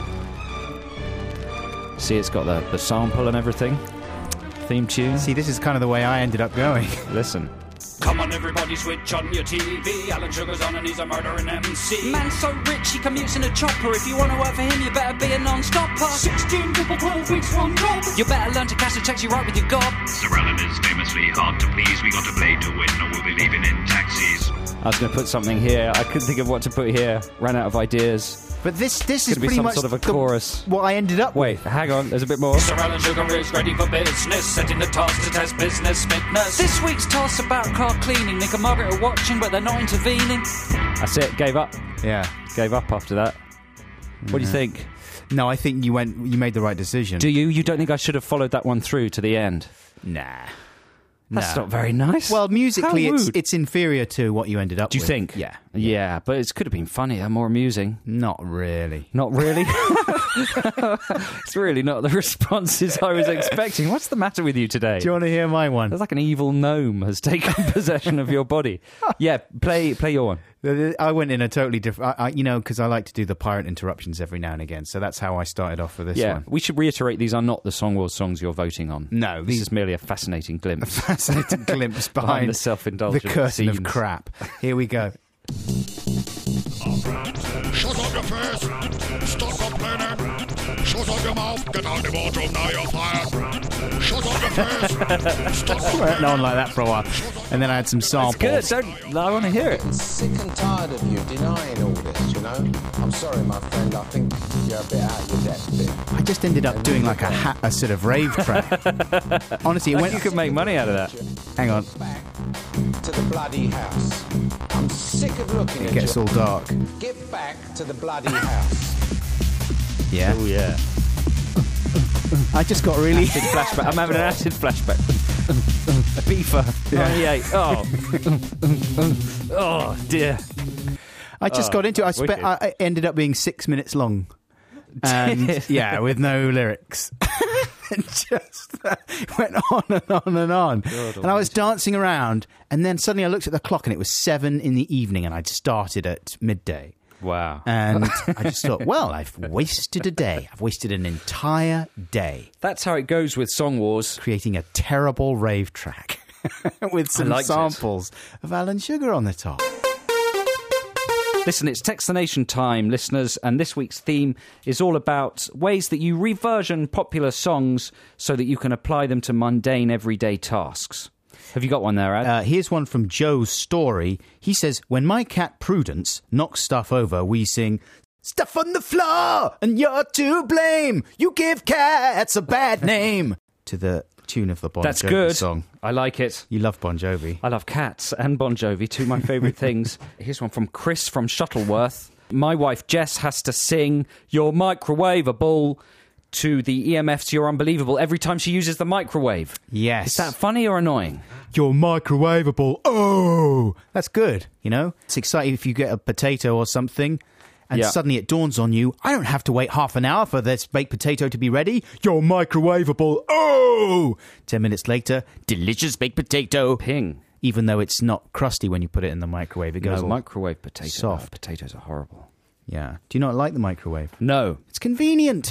See, it's got the sample and everything. Theme tune. See, this is kind of the way I ended up going. Listen. Come on, everybody, switch on your TV. Alan Sugar's on and he's a murdering MC. Man's so rich he commutes in a chopper. If you want to work for him, you better be a non-stopper. 16 people, 12 weeks, one job. You better learn to cash the checks you write with your gob. Sir Alan is famously hard to please. We got to play to win or we'll be leaving in taxis. I was going to put something here. I couldn't think of what to put here. Ran out of ideas. But this is Could be pretty some much sort of a chorus. What I ended up Wait, with. hang on. There's a bit more. Sir Alan Sugar is ready for business, setting the task to test business fitness. This week's task's about car cleaning. Nick and Margaret are watching, but they're not intervening. That's it. Gave up. Yeah. Gave up after that. What do you think? No, I think you made the right decision. Do you? You don't think I should have followed that one through to the end? Nah. That's not very nice. Well, musically, How rude. it's inferior to what you ended up with. Do you think? Yeah. Yeah, but it could have been funnier, more amusing. Not really. Not really? It's really not the responses I was expecting. What's the matter with you today? Do you want to hear my one? It's like an evil gnome has taken possession of your body. Yeah, play your one. I went in a totally different... because I like to do the pirate interruptions every now and again, so that's how I started off with this one. We should reiterate these are not the Song Wars songs you're voting on. No. This is merely a fascinating glimpse. A fascinating glimpse behind the self-indulgent the curtain scenes. of crap. Here we go. Shut up your face! Stop complaining! Shut up your mouth! Get out the wardrobe now, you're fired! Shut up your face! Stop complaining! Went on like that for a while. And then I had some samples. It's good. I want to hear it. I'm sick and tired of you denying all this, you know? I'm sorry, my friend. I think you're a bit out of your depth there. I just ended up doing like a sort of rave track. Honestly, it went... You could make money out of that. Hang on. Back to the bloody house. I'm sick of looking at you. It gets all dark. Get back to the bloody house. Yeah. Oh, yeah. I just got really... Acid flashback. I'm having an acid flashback. FIFA 98. Oh, dear. I just got into it. I ended up being 6 minutes long. And, with no lyrics. It just went on and on and on. God, and I was dancing around, and then suddenly I looked at the clock, and it was 7 in the evening, and I'd started at midday. Wow. And I just thought, well, I've wasted a day. I've wasted an entire day. That's how it goes with Song Wars. Creating a terrible rave track with some samples of Alan Sugar on the top. Listen, it's Text the Nation time, listeners, and this week's theme is all about ways that you reversion popular songs so that you can apply them to mundane, everyday tasks. Have you got one there, Ad? Here's one from Joe's Story. He says, when my cat Prudence knocks stuff over, we sing, stuff on the floor, and you're to blame. You give cats a bad name. To the tune of the Bon That's Jovi good. song. I like it. You love Bon Jovi. I love cats and Bon Jovi, two of my favourite things. Here's one from Chris from Shuttleworth. My wife Jess has to sing You're Microwavable to the EMFs You're Unbelievable every time she uses the microwave. Yes. Is that funny or annoying? You're microwavable. Oh! That's good, you know? It's exciting if you get a potato or something and suddenly it dawns on you, I don't have to wait half an hour for this baked potato to be ready. You're microwavable. Oh! 10 minutes later, delicious baked potato. Ping. Even though it's not crusty when you put it in the microwave. It goes all microwave potato. soft. Potatoes are horrible. Yeah. Do you not like the microwave? No. It's convenient.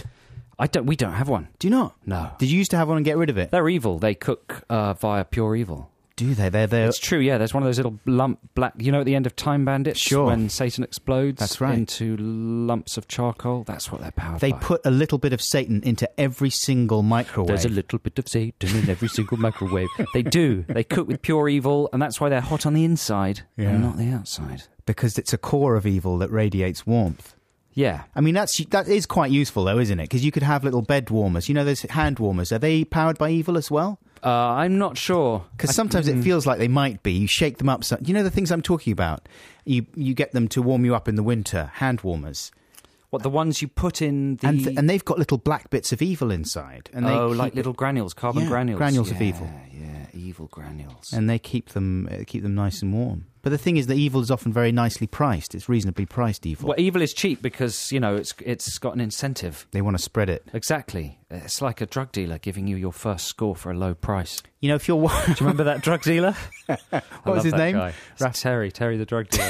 We don't have one. Do you not? No. Did you used to have one and get rid of it? They're evil. They cook via pure evil. Do they? They're... It's true, yeah. There's one of those little lump black... You know at the end of Time Bandits? Sure. When Satan explodes That's right. into lumps of charcoal? That's what they're powered They by. put a little bit of Satan into every single microwave. There's a little bit of Satan in every single microwave. They do. They cook with pure evil, and that's why they're hot on the inside and not the outside. Because it's a core of evil that radiates warmth. Yeah. I mean, that is quite useful, though, isn't it? Because you could have little bed warmers. You know, those hand warmers. Are they powered by evil as well? I'm not sure. Because sometimes it feels like they might be. You shake them up. You know the things I'm talking about? You get them to warm you up in the winter, hand warmers. What, the ones you put in the... And they've got little black bits of evil inside. And like little granules, carbon granules. Granules of evil. Yeah, evil granules. And they keep them nice and warm. But the thing is, the evil is often very nicely priced. It's reasonably priced evil. Well, evil is cheap because, you know, it's got an incentive. They want to spread it. Exactly. It's like a drug dealer giving you your first score for a low price. You know, if you're... Do you remember that drug dealer? What was his name? Terry the drug dealer.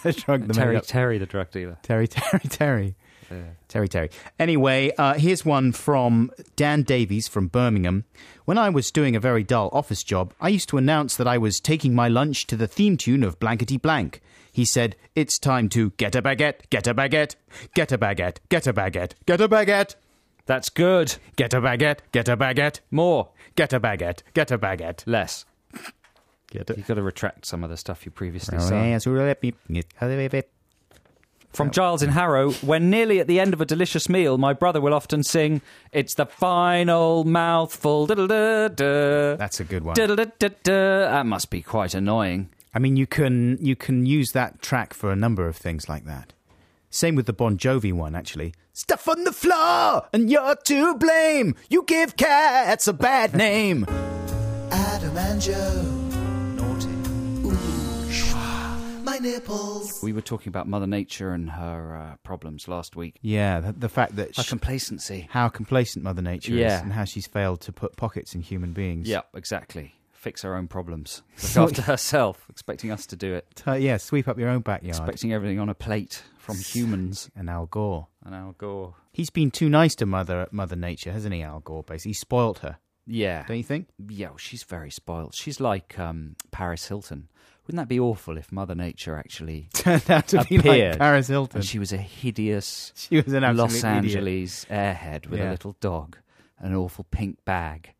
Terry the drug dealer. Terry. Terry. Anyway, here's one from Dan Davies from Birmingham. When I was doing a very dull office job, I used to announce that I was taking my lunch to the theme tune of Blankety Blank. He said, it's time to get a baguette, get a baguette, get a baguette, get a baguette, get a baguette. That's good. Get a baguette, get a baguette. More. Get a baguette, get a baguette. Less. Get it. You've got to retract some of the stuff you previously said. From Giles in Harrow, when nearly at the end of a delicious meal, my brother will often sing, it's the final mouthful. That's a good one. That must be quite annoying. I mean, you can use that track for a number of things like that. Same with the Bon Jovi one, actually. Stuff on the floor, and you're to blame. You give cats a bad name. Adam and Joe. Naughty. Ooh, my my nipples. We were talking about Mother Nature and her problems last week. Yeah, the fact that... Her complacency. How complacent Mother Nature is, and how she's failed to put pockets in human beings. Yeah, exactly. Fix her own problems. Look after herself, expecting us to do it. Sweep up your own backyard. Expecting everything on a plate from humans. And Al Gore. He's been too nice to Mother Nature, hasn't he, Al Gore, basically? He spoilt her. Yeah. Don't you think? Yeah, well, she's very spoilt. She's like Paris Hilton. Wouldn't that be awful if Mother Nature actually turned out to be like Paris Hilton? And she was a hideous she was an Los Angeles airhead with a little dog, an awful pink bag,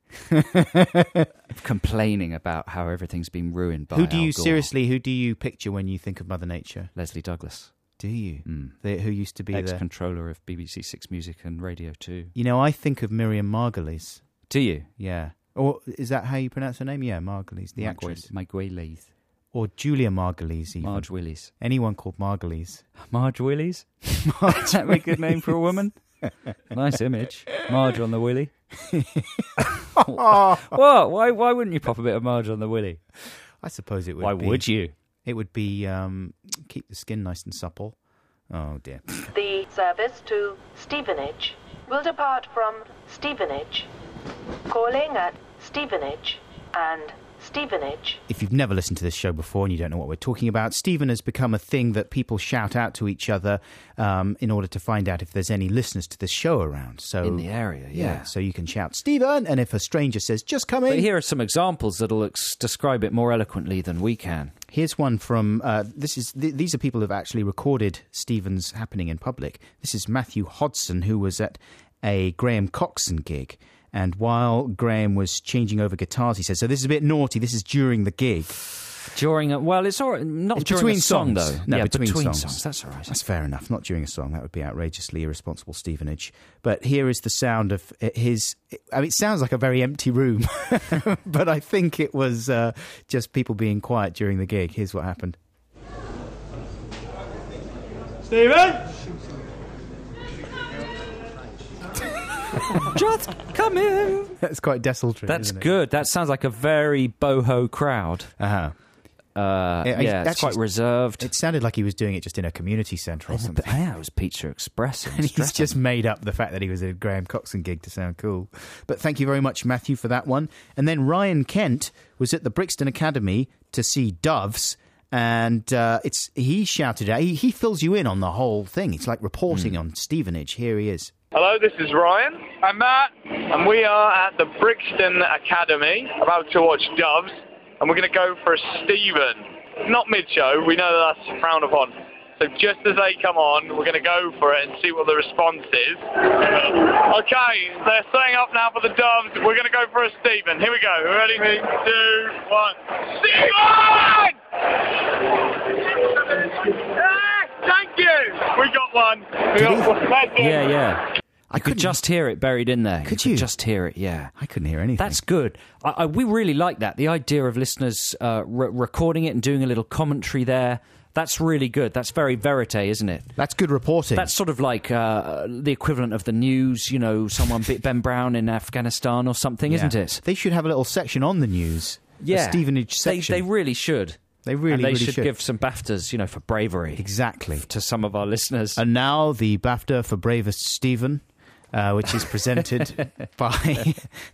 complaining about how everything's been ruined by Who do you picture when you think of Mother Nature? Leslie Douglas. Do you? Who used to be ex-controller of BBC Six Music and Radio 2. You know, I think of Miriam Margolyes. Do you? Yeah. Or is that how you pronounce her name? Yeah, Margolyes, the actress. Margolyes. Or Julia Margolyes, even. Marge Willies. Anyone called Margolyes. Marge Willies? Is that a good name for a woman? Nice image. Marge on the willy. What? Why wouldn't you pop a bit of Marge on the willy? I suppose it would Why would you? It would be keep the skin nice and supple. Oh, dear. The service to Stevenage will depart from Stevenage, calling at Stevenage and Stevenage. If you've never listened to this show before and you don't know what we're talking about, Stephen has become a thing that people shout out to each other in order to find out if there's any listeners to this show around. So in the area, yeah. So you can shout, Stephen, and if a stranger says, just come in. But here are some examples that'll describe it more eloquently than we can. Here's one from, these are people who've actually recorded Stephen's happening in public. This is Matthew Hodson, who was at a Graham Coxon gig. And while Graham was changing over guitars, he said, so this is a bit naughty, this is during the gig. It's during between a song, though. No, yeah, between songs. That's all right. That's fair enough. Not during a song. That would be outrageously irresponsible Stevenage. But here is the sound of his... I mean, it sounds like a very empty room. But I think it was just people being quiet during the gig. Here's what happened. Stephen! Just come in. That's quite desultory. That's isn't it? good. That sounds like a very boho crowd. It's quite reserved. It sounded like he was doing it just in a community centre or something. Yeah, it was Pizza Express. And he's just made up the fact that he was at a Graham Coxon gig to sound cool. But thank you very much, Matthew, for that one. And then Ryan Kent was at the Brixton Academy to see Doves. And he shouted out. He fills you in on the whole thing. It's like reporting on Stevenage. Here he is. Hello, this is Ryan. I'm Matt. And we are at the Brixton Academy, about to watch Doves. And we're going to go for a Stephen. Not mid-show, we know that's frowned upon. So just as they come on, we're going to go for it and see what the response is. Okay, they're setting up now for the Doves. We're going to go for a Stephen. Here we go. Ready? 3, 2, 1. Stephen! Thank you! We got one. Yeah. I could just hear it buried in there. Could you? Just hear it, yeah. I couldn't hear anything. That's good. We really like that. The idea of listeners recording it and doing a little commentary there. That's really good. That's very verite, isn't it? That's good reporting. That's sort of like the equivalent of the news, you know, someone bit Ben Brown in Afghanistan or something, isn't it? They should have a little section on the news. Yeah. A Stevenage section. They really should. They really should give some BAFTAs, you know, for bravery. Exactly. To some of our listeners. And now the BAFTA for Bravest Stephen, which is presented by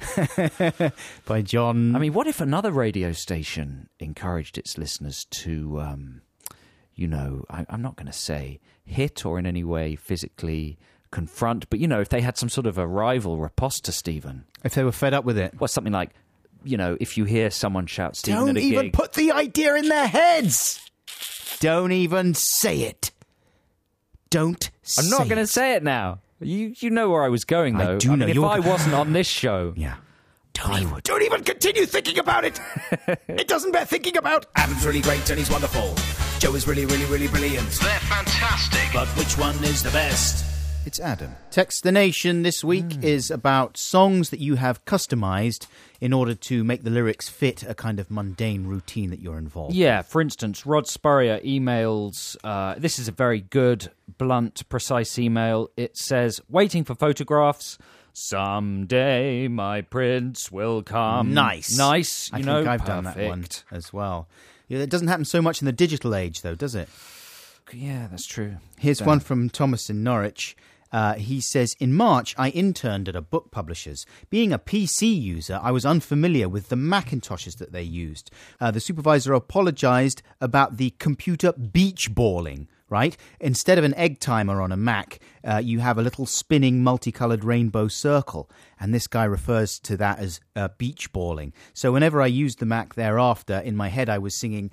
John. I mean, what if another radio station encouraged its listeners to, I'm not going to say hit or in any way physically confront, but, you know, if they had some sort of a rival riposte to Stephen. If they were fed up with it. Well, something like, you know, if you hear someone shout Stephen at a gig... Don't even put the idea in their heads! Don't even say it. I'm not going to say it now. You know where I was going, though. I do know. If I wasn't on this show... Yeah. Don't even continue thinking about it. It doesn't bear thinking about. Adam's really great and he's wonderful. Joe is really, really, really brilliant. They're fantastic. But which one is the best? It's Adam. Text the Nation this week is about songs that you have customised in order to make the lyrics fit a kind of mundane routine that you're involved in. Yeah, for instance, Rod Spurrier emails, this is a very good, blunt, precise email. It says, waiting for photographs, someday my prince will come. Nice. I think I've done that one as well. Yeah, it doesn't happen so much in the digital age, though, does it? Yeah, that's true. Here's one from Thomas in Norwich. He says, in March, I interned at a book publisher's. Being a PC user, I was unfamiliar with the Macintoshes that they used. The supervisor apologised about the computer beach balling, right? Instead of an egg timer on a Mac, you have a little spinning multicoloured rainbow circle. And this guy refers to that as beach balling. So whenever I used the Mac thereafter, in my head I was singing,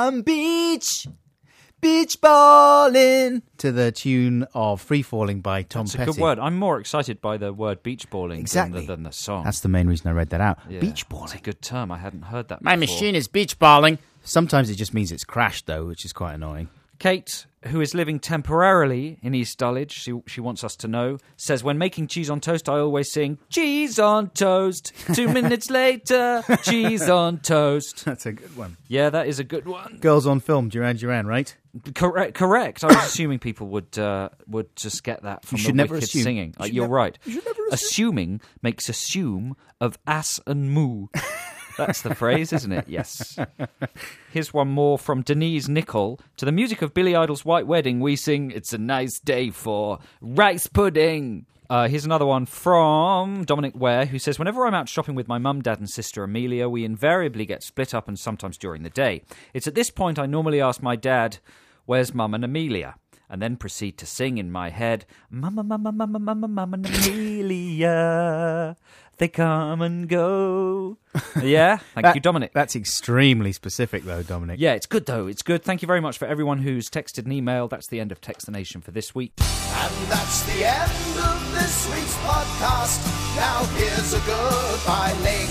beach balling to the tune of Free Falling by Tom Petty. That's a good word. I'm more excited by the word beach balling than the song. That's the main reason I read that out. Yeah, beach balling. It's a good term. I hadn't heard that My before. machine is beach balling. Sometimes it just means it's crashed, though, which is quite annoying. Kate, who is living temporarily in East Dulwich, she wants us to know, says, when making cheese on toast, I always sing, cheese on toast. 2 minutes later, cheese on toast. That's a good one. Yeah, that is a good one. Girls on Film, Duran Duran, right? Correct. I was assuming people would just get that from the wicked singing. You're right. Assuming makes assume of ass and moo. That's the phrase, isn't it? Yes. Here's one more from Denise Nichol. To the music of Billy Idol's White Wedding, we sing, it's a nice day for rice pudding. Here's another one from Dominic Ware, who says, whenever I'm out shopping with my mum, dad and sister Amelia, we invariably get split up and sometimes during the day. It's at this point I normally ask my dad, where's mum and Amelia? And then proceed to sing in my head, Mama, Mama, Mama, Mama, Mama and Amelia, they come and go. Yeah? Thank you, Dominic. That's extremely specific, though, Dominic. Yeah, it's good, though. It's good. Thank you very much for everyone who's texted and emailed. That's the end of Text the Nation for this week. And that's the end of this week's podcast. Now here's a goodbye link.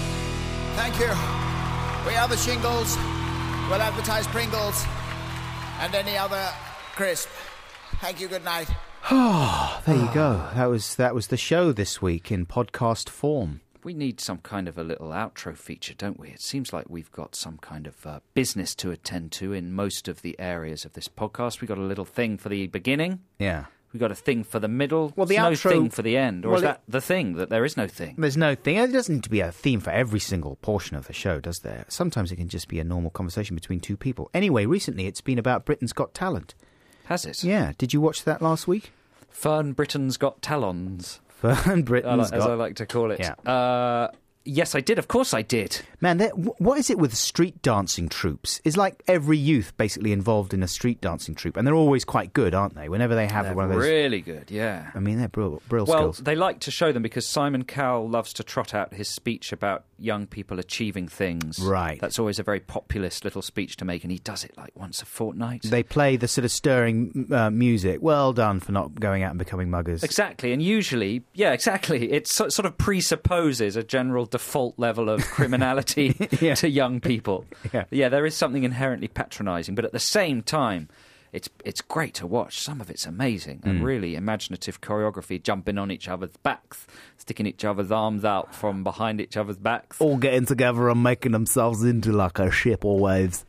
Thank you. We are the Shingles. We'll advertise Pringles and any other crisp. Thank you, good night. Oh, there you go. That was the show this week in podcast form. We need some kind of a little outro feature, don't we? It seems like we've got some kind of business to attend to in most of the areas of this podcast. We got a little thing for the beginning. Yeah. We got a thing for the middle. Well, the There's outro, no thing for the end, or is that the thing that there is no thing? There's no thing. There doesn't need to be a theme for every single portion of the show, does there? Sometimes it can just be a normal conversation between two people. Anyway, recently it's been about Britain's Got Talent. Has it? Yeah. Did you watch that last week? Fern Britain's Got Talons. Fern Britain's As I like to call it. Yeah. Yes, I did. Of course I did. Man, what is it with street dancing troupes? It's like every youth basically involved in a street dancing troupe, and they're always quite good, aren't they? Whenever they have one of those... really good, yeah. I mean, they're brill skills. Well, they like to show them because Simon Cowell loves to trot out his speech about young people achieving things. Right. That's always a very populist little speech to make, and he does it like once a fortnight. They play the sort of stirring music. Well done for not going out and becoming muggers. Exactly, and usually, it sort of presupposes a general default level of criminality to young people. Yeah, there is something inherently patronising, but at the same time, it's great to watch. Some of it's amazing and really imaginative choreography, jumping on each other's backs, sticking each other's arms out from behind each other's backs. All getting together and making themselves into like a ship or waves.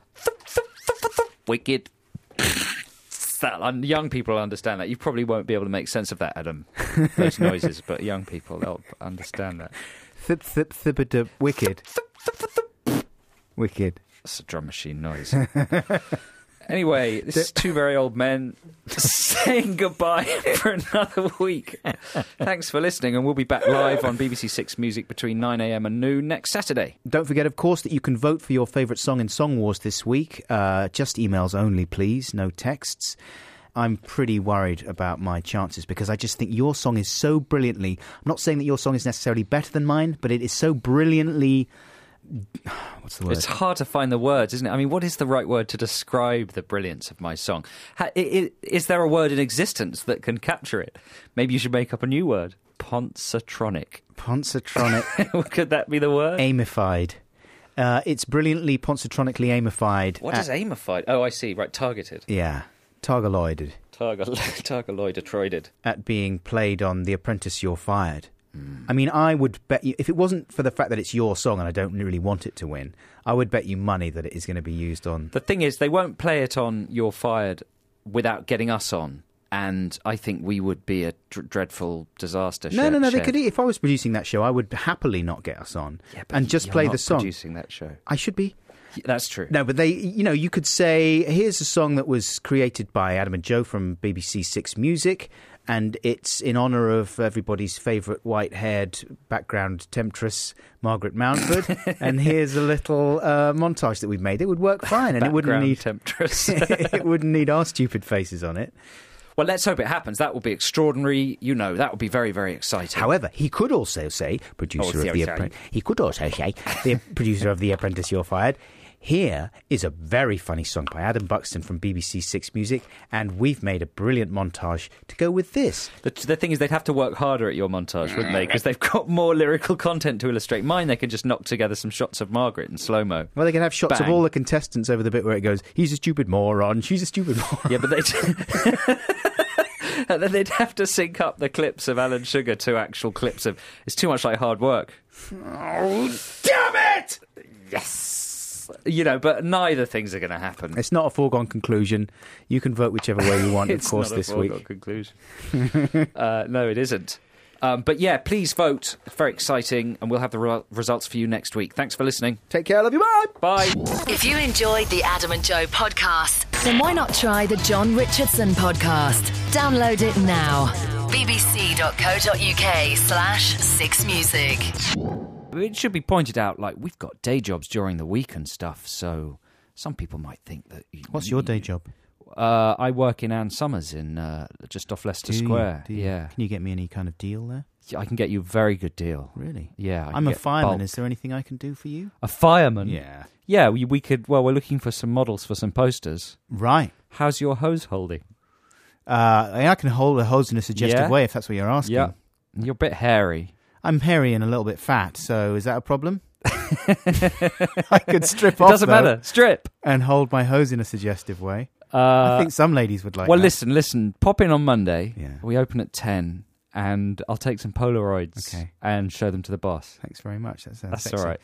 Wicked. And young people will understand that. You probably won't be able to make sense of that, Adam, those noises, but young people, they'll understand that. Thip, thip, thip, wicked. Wicked. That's a drum machine noise. Anyway, this is two very old men saying goodbye for another week. Thanks for listening, and we'll be back live on BBC Six Music between 9 a.m. and noon next Saturday. Don't forget, of course, that you can vote for your favourite song in Song Wars this week. Just emails only, please, no texts. I'm pretty worried about my chances because I just think your song is so brilliantly... I'm not saying that your song is necessarily better than mine, but it is so brilliantly... What's the word? It's hard to find the words, isn't it? I mean, what is the right word to describe the brilliance of my song? Is there a word in existence that can capture it? Maybe you should make up a new word. Ponsatronic. Ponsatronic. Could that be the word? Aimified. It's brilliantly ponsatronically aimified. What is aimified? Oh, I see. Right, targeted. Yeah. Targaloided. Targaloidotroided. At being played on The Apprentice You're Fired. I mean, I would bet you, if it wasn't for the fact that it's your song and I don't really want it to win, I would bet you money that it is going to be used on... The thing is, they won't play it on You're Fired without getting us on, and I think we would be a dreadful disaster. No, they could. If I was producing that show, I would happily not get us on and just play the song. Producing that show. I should be. That's true. No, but you could say, here's a song that was created by Adam and Joe from BBC Six Music, and it's in honour of everybody's favourite white-haired background temptress, Margaret Mountford. And here's a little montage that we've made. It would work fine, and it wouldn't need temptress. It wouldn't need our stupid faces on it. Well, let's hope it happens. That will be extraordinary. That would be very, very exciting. However, he could also say, producer of The Apprentice, You're Fired. Here is a very funny song by Adam Buxton from BBC Six Music, and we've made a brilliant montage to go with this. The thing is, they'd have to work harder at your montage, wouldn't they? Because they've got more lyrical content to illustrate. Mine, they could just knock together some shots of Margaret in slow-mo. Well, they can have shots of all the contestants over the bit where it goes, he's a stupid moron, she's a stupid moron. Yeah, but and then they'd have to sync up the clips of Alan Sugar to actual clips of... It's too much like hard work. Oh, damn it! Yes! But neither things are going to happen. It's not a foregone conclusion. You can vote whichever way you want, of course, this week. It's not a foregone conclusion. No, it isn't. But yeah, please vote. It's very exciting, and we'll have the results for you next week. Thanks for listening. Take care. Love you. Bye. Bye. If you enjoyed the Adam and Joe podcast, then why not try the John Richardson podcast? Download it now. bbc.co.uk/sixmusic. It should be pointed out, we've got day jobs during the week and stuff, so some people might think that... What's your day job? I work in Ann Summers in just off Leicester Square. Yeah. Can you get me any kind of deal there? I can get you a very good deal. Really? Yeah. I'm a fireman. Is there anything I can do for you? A fireman? Yeah. Yeah, we could... Well, we're looking for some models for some posters. Right. How's your hose holding? I can hold a hose in a suggestive way, if that's what you're asking. Yeah. You're a bit hairy. I'm hairy and a little bit fat, so is that a problem? I could strip off. It doesn't matter. Strip. And hold my hose in a suggestive way. I think some ladies would like that. Well, listen. Pop in on Monday. Yeah. We open at 10, and I'll take some Polaroids and show them to the boss. Thanks very much. That sounds That's sexy. all right.